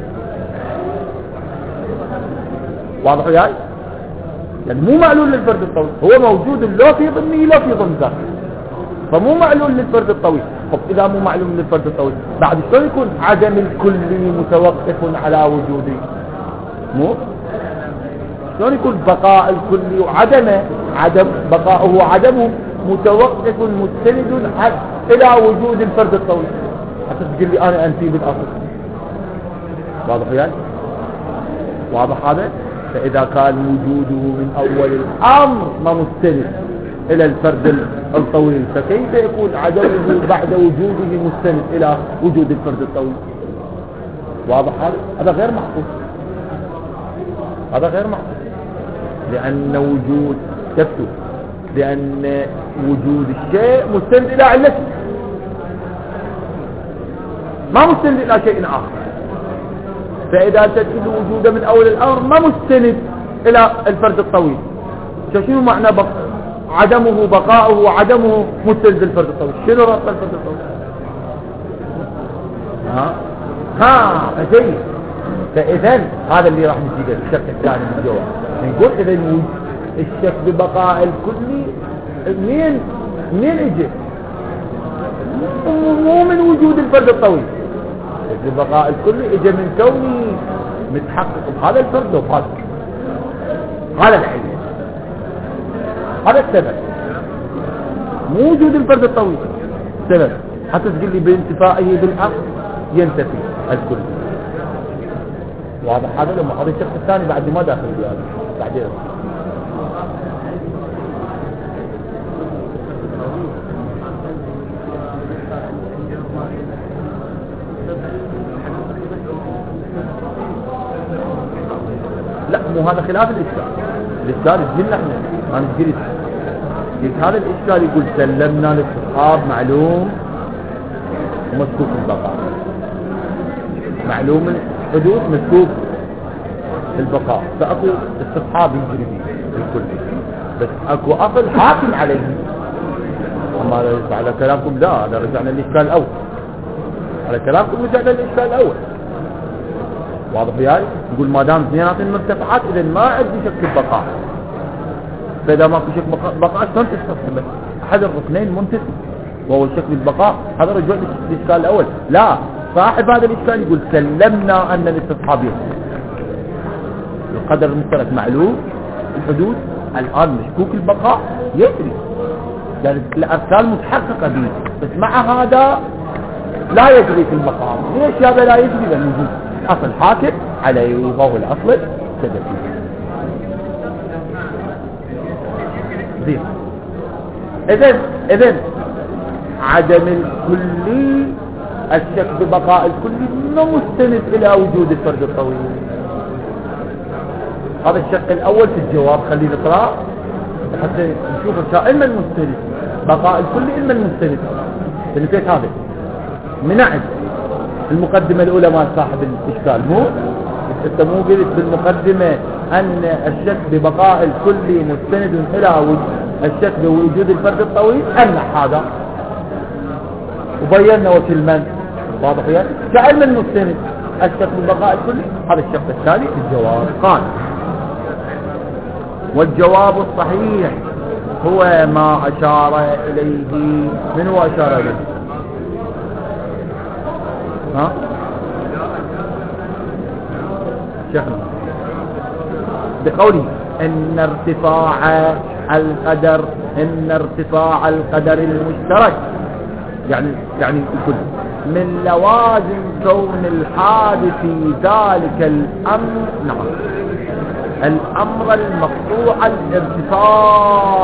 واضح وياي؟ يعني مو معلول للفرد الطويل. هو موجود لا في ضمنه لا في ضمن ذاته فمو معلول للفرد الطويل. طب اذا مو معلول للفرد الطويل بعد شلون يكون عدم الكلي متوقف على وجوده؟ مو شلون يكون بقاء الكلي وعدمه عدم بقاؤه وعدمه متوقف مستند الى وجود الفرد الطويل حتى تقول لي انا انفي بالاصل. واضح يعني؟ واضح هذا؟ فإذا كان وجوده من أول الأمر ما مستند إلى الفرد الطويل، فكيف يكون عدمه بعد وجوده مستند إلى وجود الفرد الطويل؟ واضح هذا؟ هذا غير محفوظ، هذا غير محفوظ، لأن وجود تفتو لأن وجود الشيء مستند إلى علته، ما مستند إلى شيء آخر. فإذا تجد وجوده من أول الأمر ما مستند إلى الفرد الطويل، شنو معنى بق... عدمه بقاؤه وعدمه مستند الفرد الطويل؟ شنو ربط الفرد الطويل؟ ها ها فجيد. فإذن هذا اللي راح نجي الشك الثاني من الجواب، نقول إذن الشك ببقاء الكلي منين منين اجى؟ مو من وجود الفرد الطويل، ببقاء الكلي اجى من كونه متحقق بهذا الفرد وبهذا، هذا العلم، هذا السبب، مو وجود الفرد الطويل سبب. حتى تقول لي بانتفائه بالعقل ينتفي الكل. واضح هذا؟ لما هذا الشخص الثاني بعد ما داخل في هذا بعدين. لا مو هذا خلاف الإشكال. الإشكال الجن احنا ما نجري قلت هذا الإشكال يقول سلمنا للصحاب معلوم ومسكوك البقاء، معلوم الحدوث مسكوك البقاء، فأكو استصحاب يجري فيه الكل، بس أكو أصل حاكم عليه. أما على كلامكم لا، هذا رجعنا للإشكال الأول، على كلامكم رجعنا للإشكال الأول. واضح وياي؟ يقول ما دام اثنيناتهم مرتفعات إذا ما عندي شك البقاء، فإذا ما في شك بقاء شلون تستخدم أحد الركنين منتفي وهو الشك بالبقاء؟ هذا رجوع للإشكال الأول. لا، صاحب هذا الإشكال يقول سلمنا أن الاستصحاب يحدث، القدر المشترك معلوم الحدود، الآن مشكوك البقاء يدري، يعني الأركان متحققة به، بس مع هذا لا يدري في البقاء. ليش هذا لا يدري؟ لأنه يقول الأصل حاكم عليه وهو الأصل سبب. زين. إذن إذن عدم الكلي، الشك ببقاء الكلي ما مستند إلى وجود الفرد الطويل. هذا الشق الأول في الجواب، خلينا نقرأ حتى نشوف علما المستند بقاء الكلي علما المستند. فنسيت هذا من عند المقدمة الأولى مع صاحب الإشكال، مو انت مو قلت بالمقدمة أن الشك ببقاء الكلي مستند إلى الشك بوجود الفرد الطويل، أنح هذا وبينا وكل من واضح يعني كعلم المستند الشك ببقاء الكلي. هذا الشق الثاني في الجواب. قال والجواب الصحيح هو ما أشار إليه. من هو أشار إليه؟ ها شيخنا بقوله ان ارتفاع القدر ان ارتفاع القدر المشترك يعني يعني الكل من لوازم كون الحادث في ذلك الامر. نعم الامر المقطوع الارتفاع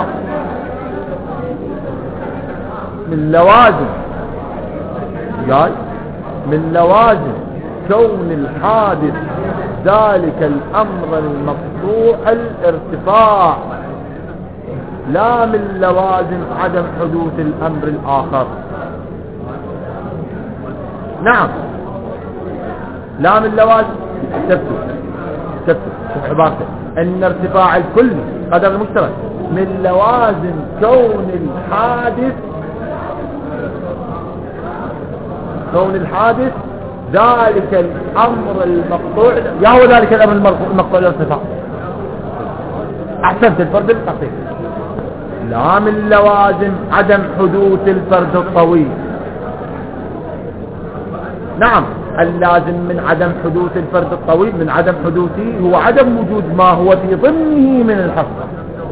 من لوازم جاي من لوازم كون الحادث ذلك الأمر المقطوع الارتفاع، لا من لوازم عدم حدوث الأمر الآخر. نعم لا من لوازم تبتو تبتو شوف عبارته ان ارتفاع الكل قدر المشترك من لوازم كون الحادث كون الحادث ذلك الأمر المقطوع. يا هو ذلك الأمر المقطوع الارتفاع. أحسنت الفرد القصير. لا من لوازم عدم حدوث الفرد الطويل. نعم اللازم من عدم حدوث الفرد الطويل من عدم حدوثه هو عدم وجود ما هو في ضمنه من الحصر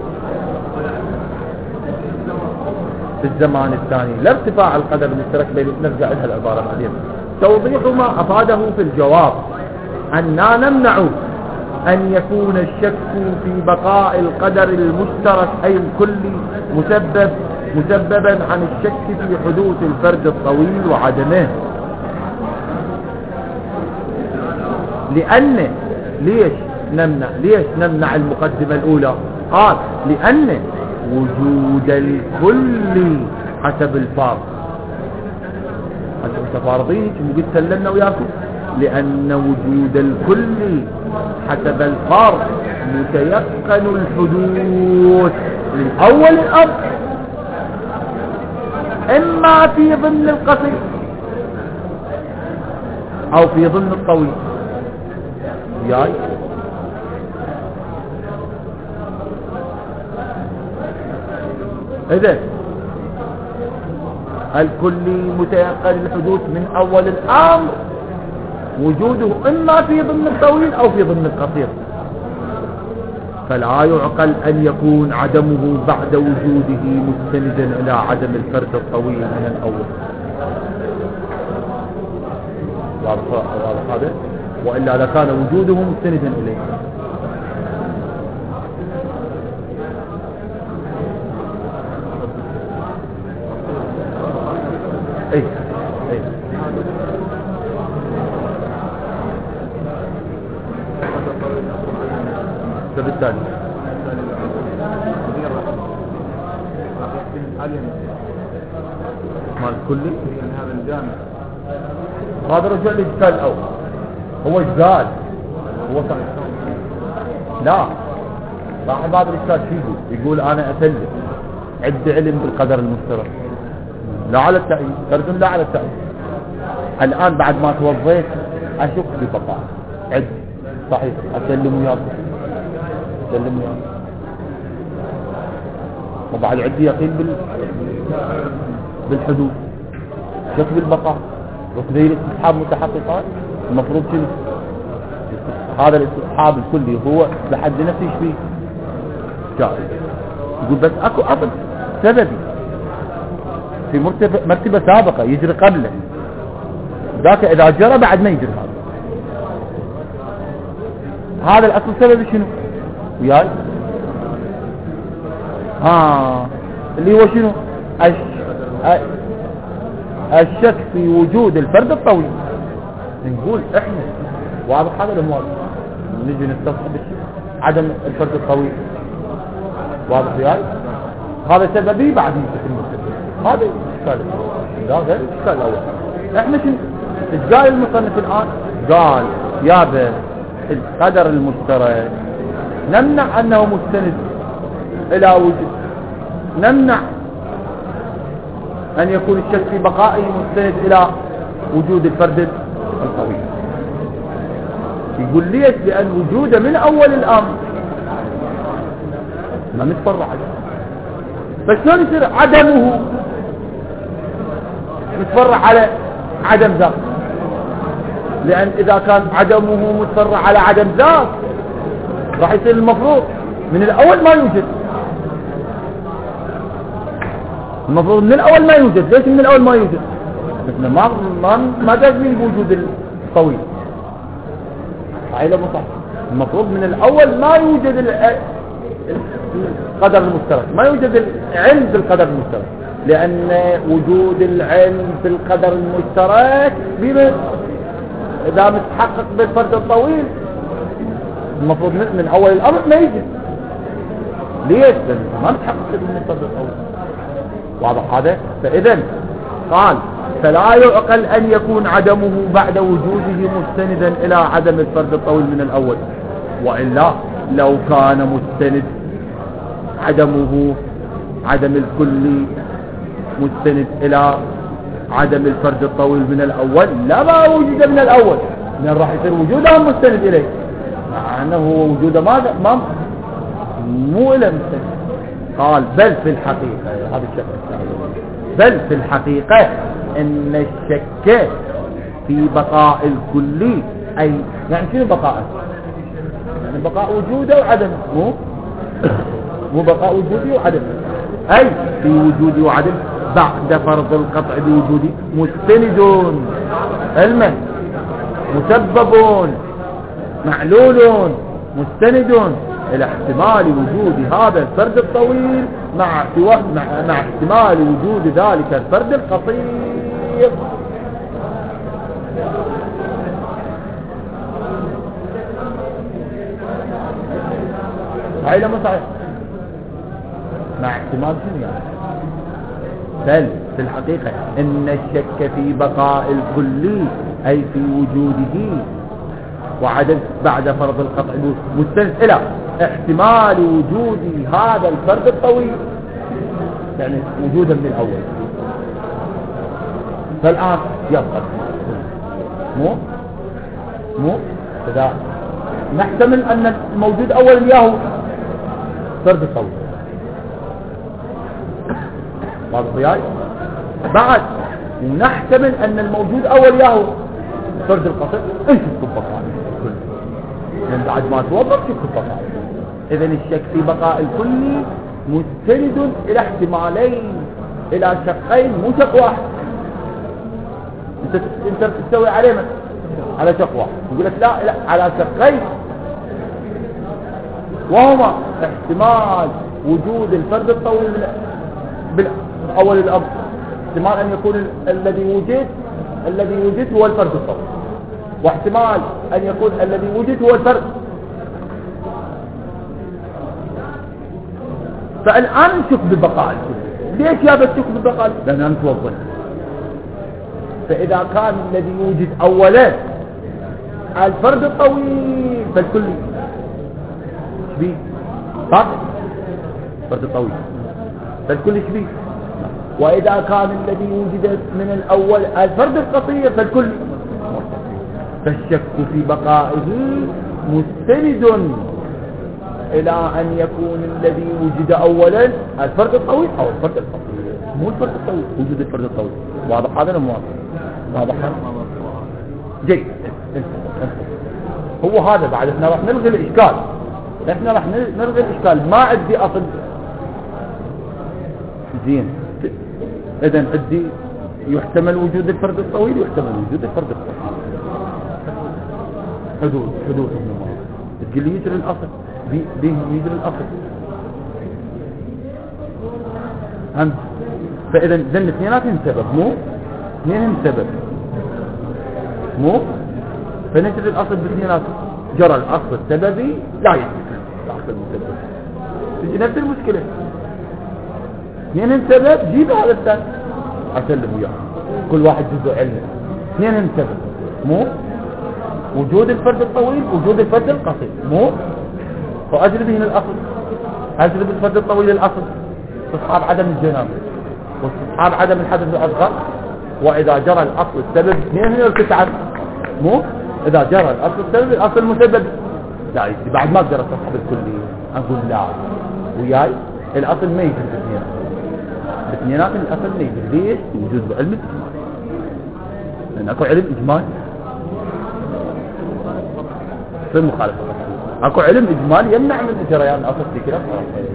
في الزمان الثاني. لا ارتفاع القدر المشترك بين نرجع لها العبارة بعدين. توضيح ما أفاده في الجواب أننا نمنع أن يكون الشك في بقاء القدر المشترك أي الكلي مسبب مسببا عن الشك في حدوث الفرد الطويل وعدمه. لأن ليش نمنع ليش نمنع المقدمة الأولى؟ قال لأن وجود الكل حسب الفرض. أنت فارضين قلت سلمنا وياكم. لأن وجود الكل حسب الفرض متيقن الحدوث للأول الأمر إما في ضمن القصير أو في ضمن الطويل. ياي إذن الكلي متيقن الحدوث من أول الأمر وجوده إما في ضمن الطويل أو في ضمن القصير، فلا يعقل أن يكون عدمه بعد وجوده مستندا إلى عدم الفرد الطويل من الأول. واضح هذا؟ وإلا لكان وجوده مستندا إليه. ايه ايه فبالتالي مال كلي هذا الجامع هذا رجع الاشكال الاول. هو ايش قال؟ هو صحيح لا صاحب هذا الاشكال شو يقول؟ يقول انا اسلم عندي علم بالقدر المشترك لا على التأييد، ترجم لا على التأييد. الآن بعد ما توضيت أشك ببقاء عد صحيح أسلم وياك أسلم وياك وبعد عندي يقين بال... بالحدود شك بالبقاء ركني الاستصحاب متحققان. المفروض شنو هذا الاستصحاب الكلي هو بحد نفسه ايش فيه جائز. يقول بس اكو اصل سببي في مرتبة, مرتبة سابقة يجري قبله ذاك إذا جرى بعد ما يجري هذا. هذا الأصل سبب شنو وياي آه اللي هو شنو الش... الشك في وجود الفرد الطويل. نقول احنا واضح هذا الامور نجي نستصحب عدم الفرد الطويل واضح وياي. هذا سببي بعد ما تتم هذا الاشكال لا غير الاشكال الاول. احنا شنو ايش قال المصنف الان؟ قال يا القدر المشترك نمنع انه مستند الى وجود، نمنع ان يكون الشك في بقائه مستند الى وجود الفرد الطويل. يقول ليش؟ لان وجوده من اول الامر ما متفرع عليه. فشلون يصير عدمه متفرع على عدم ذات؟ لأن إذا كان عدمه متفرع على عدم ذات راح يصير المفروض من الأول ما يوجد. المفروض من الأول ما يوجد. ليش من الأول ما يوجد؟ مثل ما ما ما تزمين بوجود الطويل. عيلة مصح. المفروض من الأول ما يوجد القدر المشترك، ما يوجد العلم بالقدر المشترك، لأن وجود العلم بالقدر المشترك بما إذا متحقق بالفرد الطويل المفروض من أول الأمر ما يجي. ليش؟ لأنه ما متحقق بالفرد الطويل. واضح هذا؟ فإذا قال فلا يعقل أن يكون عدمه بعد وجوده مستندا إلى عدم الفرد الطويل من الأول، وإلا لو كان مستند عدمه عدم الكل مستند إلى عدم الفرد الطويل من الأول لما وجد من الأول، لأن راح يصير وجوده مستند إليه مع أنه هو وجوده ماذا؟ ما مو إلى مستند. قال بل في الحقيقة هذا الشك بل في الحقيقة ان الشك في بقاء الكلي اي يعني شنو بقاءه؟ يعني بقاء وجوده وعدمه، مو مو بقاء وجوده وعدمه، اي في وجوده وعدمه بعد فرض القطع بوجوده مستند علما مسبب معلول مستند إلى احتمال وجود هذا الفرد الطويل مع مع, مع احتمال وجود ذلك الفرد القصير. صحيح مو صحيح؟ مع احتمال شنو يعني؟ بل في الحقيقة إن الشك في بقاء الكلي أي في وجوده وعدم بعد فرض القطع مستند إلى احتمال وجود هذا الفرد الطويل، يعني وجودا من الأول. فالآن يبقى مو مو إذا نحتمل أن الموجود أول ياهو فرد طويل واضح وياي، بعد ونحتمل أن الموجود أول ياهو فرد القصر انت تطبق عليه لأن بعد ما توضح تطبق عليه. إذن الشك في بقاء الكلي مستند إلى احتمالين إلى شقين مو شق واحد. انت انت تستوي عليه مثلا على شق واحد يقول لك لا لا على شقين، وهما احتمال وجود الفرد الطويل بالأول الأمر، احتمال أن يكون الذي وجد الذي وجد هو الفرد الطويل، واحتمال أن يكون الذي وجد هو الفرد. فالآن نشك ببقاء الكلي. ليش يا بتشك ببقاء؟ لأننا نتوضح. فإذا كان الذي يوجد أولا الفرد الطويل فالكلي شبيه صح؟ فرد طويل فالكل شبيه. وإذا كان الذي وجد من الأول الفرد القصير فالكل. فالشك في بقائه مستند إلى أن يكون الذي وجد أولا الفرد الطويل أو الفرد القصير، مو الفرد الطويل، وجود الفرد الطويل. واضح هذا ولا واضح؟ جيد. هو هذا بعد احنا راح نلغي الإشكال، احنا راح نلغي الإشكال. ما عندي أصل زين. إذن عندي يحتمل وجود الفرد الطويل يحتمل وجود الفرد القصير. حدود حدود النمط تقول لي يجري الأصل به يجري الأصل هم. فإذا ذن اثنيناتهم سبب مو اثنينهم سبب مو فنجري الأصل باثنيناتهم. جرى الأصل السببي لا يجري الأصل المسبب. تجي نفس المشكلة اثنينهم سبب جيب هذا الثاني أسلم وياه كل واحد جزء علمي. اثنينهم سبب مو وجود الفرد الطويل وجود الفرد القصير مو فأجري به الأصل أجري بالفرد الطويل الأصل استصحاب عدم الجناب واستصحاب عدم الحدث الأصغر. وإذا جرى الأصل السبب اثنين هنا التسعة مو إذا جرى الأصل السبب الأصل المسبب لا يجري. بعد ما أقدر استصحاب الكلي أقول لا وياي الأصل ما يجري باثنينات باثنينات الأصل ما يجري. ليش؟ وجود علم الإجمال لأن أكو علم إجمال في المخالفة. اكو علم اجمالي يمنع من جريان الاصل في كلا.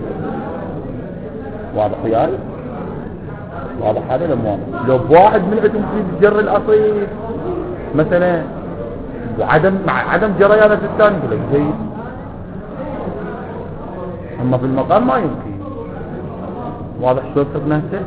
واضح وياي؟ واضح هذا ولا مو واضح؟ لو بواحد من عندهم في جر الاصيل مثلا وعدم مع عدم جريانه الثاني يقول لك جيد، اما في المقام ما يمكن. واضح شلون صرنا هسه؟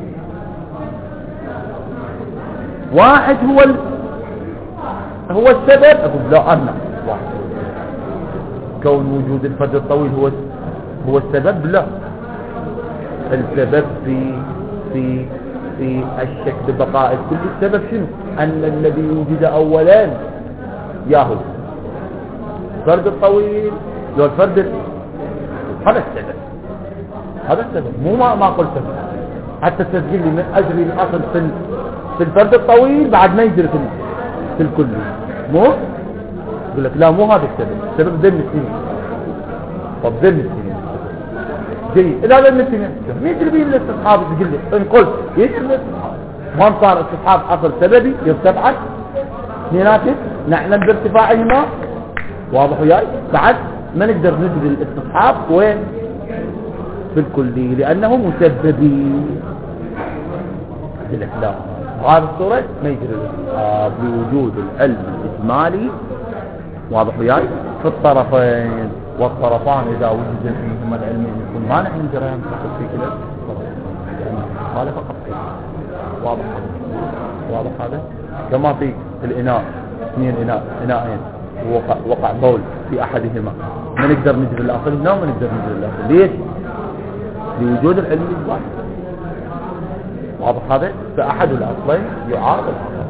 واحد هو ال... هو السبب اقول لا انا واحد كون وجود الفرد الطويل هو هو السبب. لا السبب في في في الشك ببقاء الكل السبب شنو؟ أن الذي وجد أولا ياهو الفرد الطويل لو الفرد هذا السبب هذا السبب مو ما ما قلت سبب. حتى تسجل لي من أجري الأصل في في الفرد الطويل بعد ما يجري في الكل مو يقول لك لا مو هذا السبب. السبب ذم السنين. طب ذم السنين جيد. إذا ذم السنين يجري به الاستصحاب تقول لي إن قلت يجري الاستصحاب ما صار استصحاب أصل سببي يرتفعت اثنيناتهم نعلم بارتفاعهما. واضح وياي؟ بعد ما نقدر نجري الاستصحاب وين؟ في الكلي لأنه مسببي. يقول لك لا هذه الصورة ما يجري الاستصحاب بوجود العلم الإجمالي. واضح وياي؟ في الطرفين، والطرفان إذا وجد فيهما العلم يكون مانع من جريان فقط في كلا الطرفين، يعني هذا فقط كده. واضح واضح هذا؟ كما في الإناء اثنين إناء إناءين ووقع وقع بول في أحدهما، ما نقدر نجري الآخر هنا وما نقدر نجري الآخر. ليش؟ لوجود العلم الإجمالي. واضح هذا؟ فأحد الأصلين يعارض الآخر.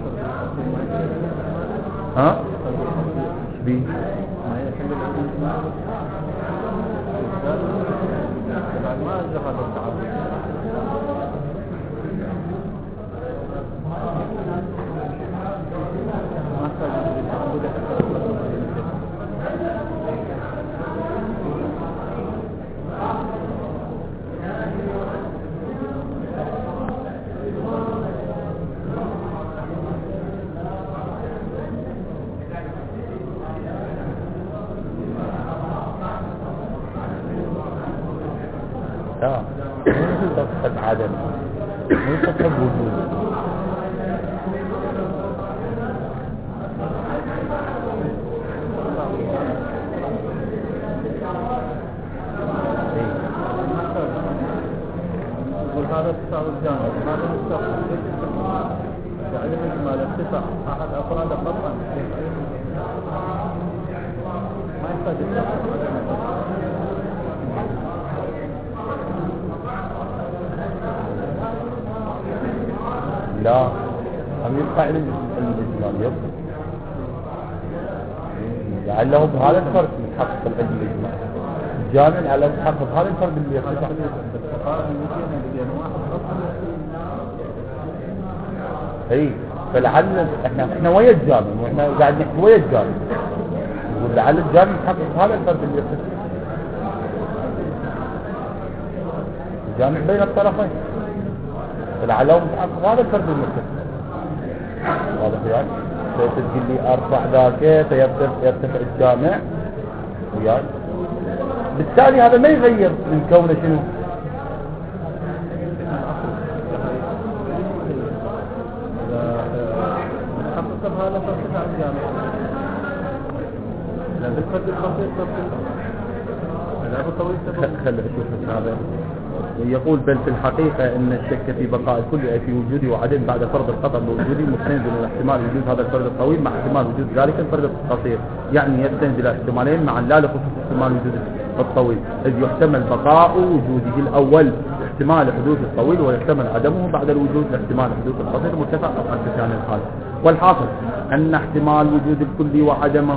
ها؟ بي لا مو تصحب عدم، مو تصحب وجود. هذا التساوي الجانب، هذا مستقبل علم إجمال اتفاق أحد أفراد قطعا ما يحتاج لا هم يبقى علم الإجمال يبقى لعله بهذا الفرق يتحقق العلم الإجمال الجامع على يتحقق هذا الفرق اللي يفتح. اي فلعل احنا احنا ويا الجامع واحنا قاعد نحكي ويا الجامع، يقول لعل الجامع يتحقق هذا الفرق اللي يفتح الجامع بين الطرفين، فلعله يتحقق هذا الفرق اللي يفتح. واضح يعني؟ فتقول لي ارفع ذاك فيرتفع يرتفع الجامع وياي، بالتالي هذا ما يغير من كونه شنو؟ حقق هذا تصفيح الجامع لا بالفرد البسيط تصفيح لا بالطويل سبب. خل اشوف هذا يقول بل في الحقيقة ان الشك في بقاء الكل أي في وجوده وعدم بعد فرض الخطأ بوجوده مستند الى احتمال وجود هذا الفرد الطويل مع احتمال وجود ذلك الفرد القصير، يعني يستند الى احتمالين معا لا لخصوص احتمال وجود الطويل، إذ يحتمل بقاء وجوده الأول احتمال حدوث الطويل ويحتمل عدمه بعد الوجود لاحتمال حدوث القصير مرتفع طبعا في شأن الحال. والحاصل أن احتمال وجود الكل وعدمه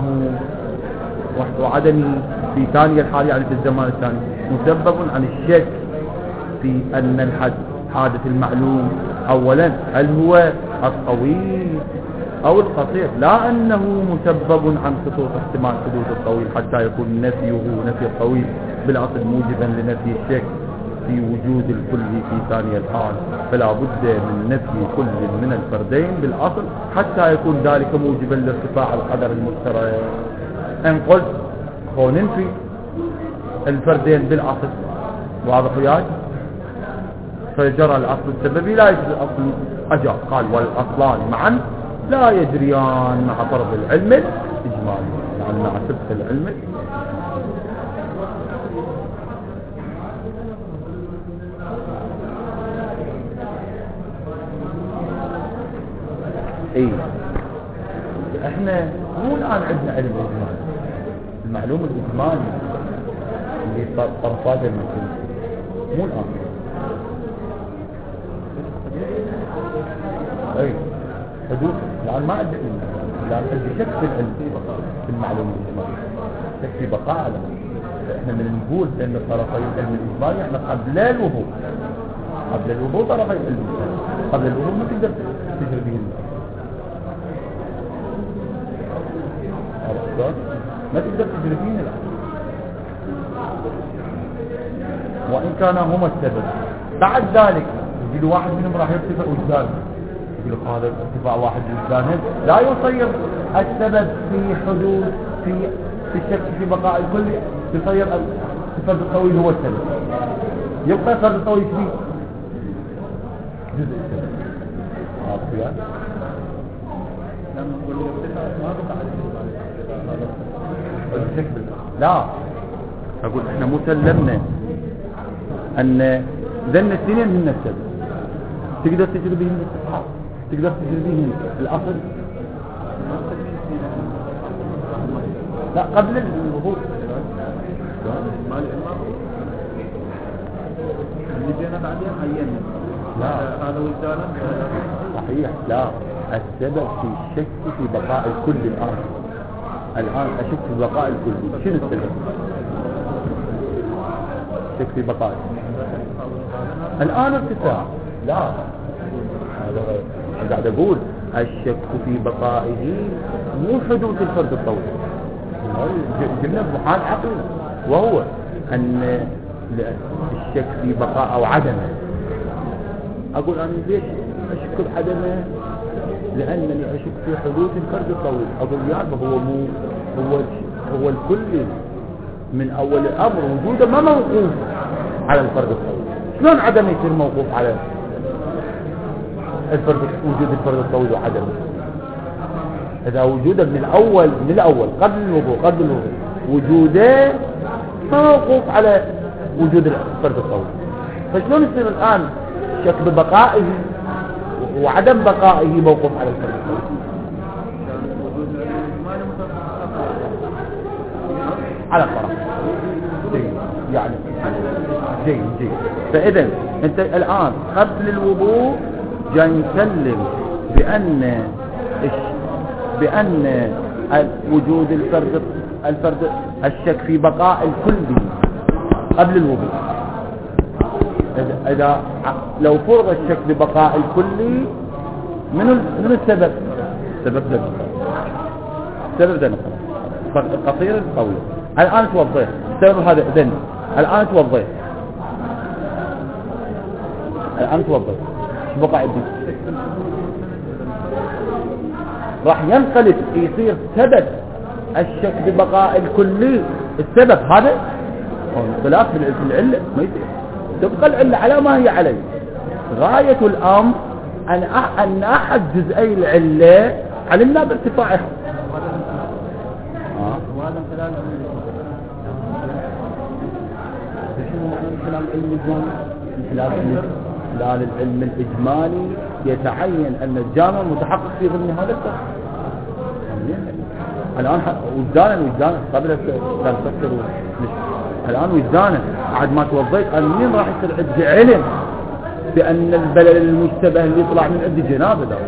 وعدمه في ثاني الحال يعني في الزمان الثاني مسبب عن الشك في أن الحد حادث المعلوم أولا هل هو الطويل أو القصير، لا أنه مسبب عن خصوص احتمال حدوث الطويل حتى يكون نفيه نفي الطويل بالأصل موجبا لنفي الشك في وجود الكل في ثاني الحال، فلا بد من نفي كل من الفردين بالأصل حتى يكون ذلك موجبا لارتفاع القدر المشترك. إن قلت هو ننفي الفردين بالأصل واضح وياي، فجرى الأصل السببي لا يجري الأصل أجاب، قال والأصلان معا لا يجريان مع فرض العلم الإجمالي، يعني مع سبق العلم. ايه احنا مو الآن عندنا علم الإجمالي، المعلوم الإجمالي اللي طرفات المسلم مو الآن. اي حدوث الآن ما عندي الآن عندي شك في العلم في المعلوم الإجمالي، شك في بقاء على احنا من نقول ان طرفي العلم الإجمالي احنا قبل الوضوء قبل الوضوء طرفي العلم قبل الوضوء ما تقدر تجري به الآن ما تقدر تجري به الآن، وإن كان هما السبب بعد ذلك يجي له واحد منهم راح يرتفع وجدانه، يجي له هذا ارتفاع واحد وجدانه لا يصير السبب في حدوث في في الشك في بقاء الكل، يصير الفرد الطويل هو السبب، يبقى الفرد الطويل فيه جزء السبب. عارف لما نقول ارتفاع ما بقى لا اقول احنا مو سلمنا ان ذن الاثنين هن السبب، تقدر تجري بهم الاستصحاب، تقدر تجري بهم الاصل. لا قبل الوضوء اللي جينا بعدين عيننا لا هذا وجدانا صحيح. لا السبب في الشك في بقاء الكل. الآن الآن أشك في بقاء الكل. شنو السبب؟ شك في بقاء الآن ارتفاع. لا هذا غير. قاعد أقول الشك في بقائه مو حدوث الفرد الطويل، جبنا بحال عقلي، وهو أن الشك في بقاء أو عدمه. أقول أنا ليش أشك بعدمه؟ لأنني أشك في حدوث الفرد الطويل. أقول يا رب هو مو هو هو الكل من أول الأمر وجوده ما موقوف على الفرد الطويل. شلون عدمه يصير موقوف على الفرد، وجود الفرد الطويل وعدمه؟ إذا وجوده من الأول من الأول قبل الوضوء قبل الوضوء وجوده ما موقوف على وجود الفرد الطويل، فشلون يصير الآن شك ببقائه وعدم بقائه موقوف على الفرد الطويل؟ على الطرف جيد يعني جيد جيد. فإذا أنت الآن قبل الوضوء جاي نسلم بأن بأن وجود الفرد الفرد الشك في بقاء الكل قبل الوضوء. إذا لو فرض الشك ببقاء الكل من من السبب؟ سبب ذنب سبب ذنب قصير طويل. الآن توضح سبب هذا ذنب. الآن توضح الآن توضح بقى عندي راح ينقلب يصير سبب الشك ببقاء الكلي السبب هذا خلاف في العلة ما يصير، تبقى العلة على ما هي عليه. غاية الأمر أن أن أحد جزئي العلة علمنا بارتفاعها. وهذا خلال خلال العلم الإجمالي خلال العلم الإجمالي يتعين أن الجامع متحقق في ضمن هذا الفرق. الآن وجدانا وجدانا قبل كان تفكر الآن وجدانا بعد ما توضيت قال مين راح يصير عندي علم بأن البلل المشتبه اللي يطلع من عندي جنابه ده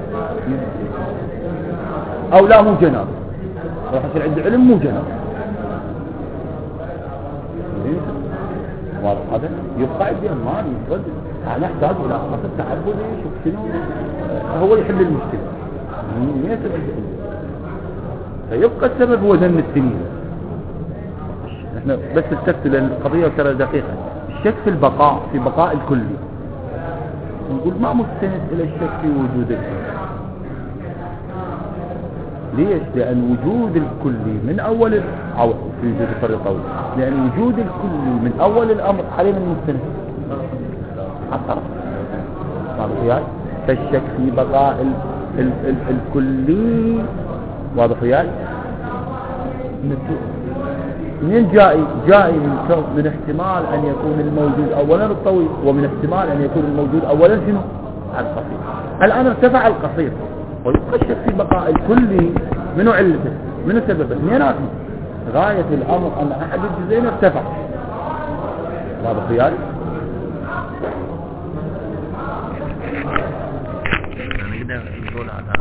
أو لا مو جنابه، راح يصير عندي علم مو جنابه. واضح هذا؟ يبقى عندي ما يتردد. أنا أحتاج إلى قصد تعبدي شوف شنو هو يحل المشكلة مين يصير عندي علم. فيبقى السبب هو ذم السنين. احنا بس التكتل لأن القضية ترى دقيقة. الشك في البقاء في بقاء الكلي نقول ما مستند إلى الشك في وجود الكلي. ليش؟ لأن وجود الكلي من أول أو في وجود الفرد الطويل، لأن وجود الكلي من أول الأمر عليه من مستند على الطرف. واضح؟ فالشك في بقاء ال ال ال الكلي واضح وياي؟ من جائي جائي من من احتمال أن يكون الموجود أولا الطويل، ومن احتمال أن يكون الموجود أولا شنو؟ القصير. الآن ارتفع القصير ويبقى الشك في بقاء الكلي منو علته؟ منو سببه؟ اثنيناتهم. غاية الأمر أن أحد الجزئين ارتفع. واضح وياي؟ نقدر نقول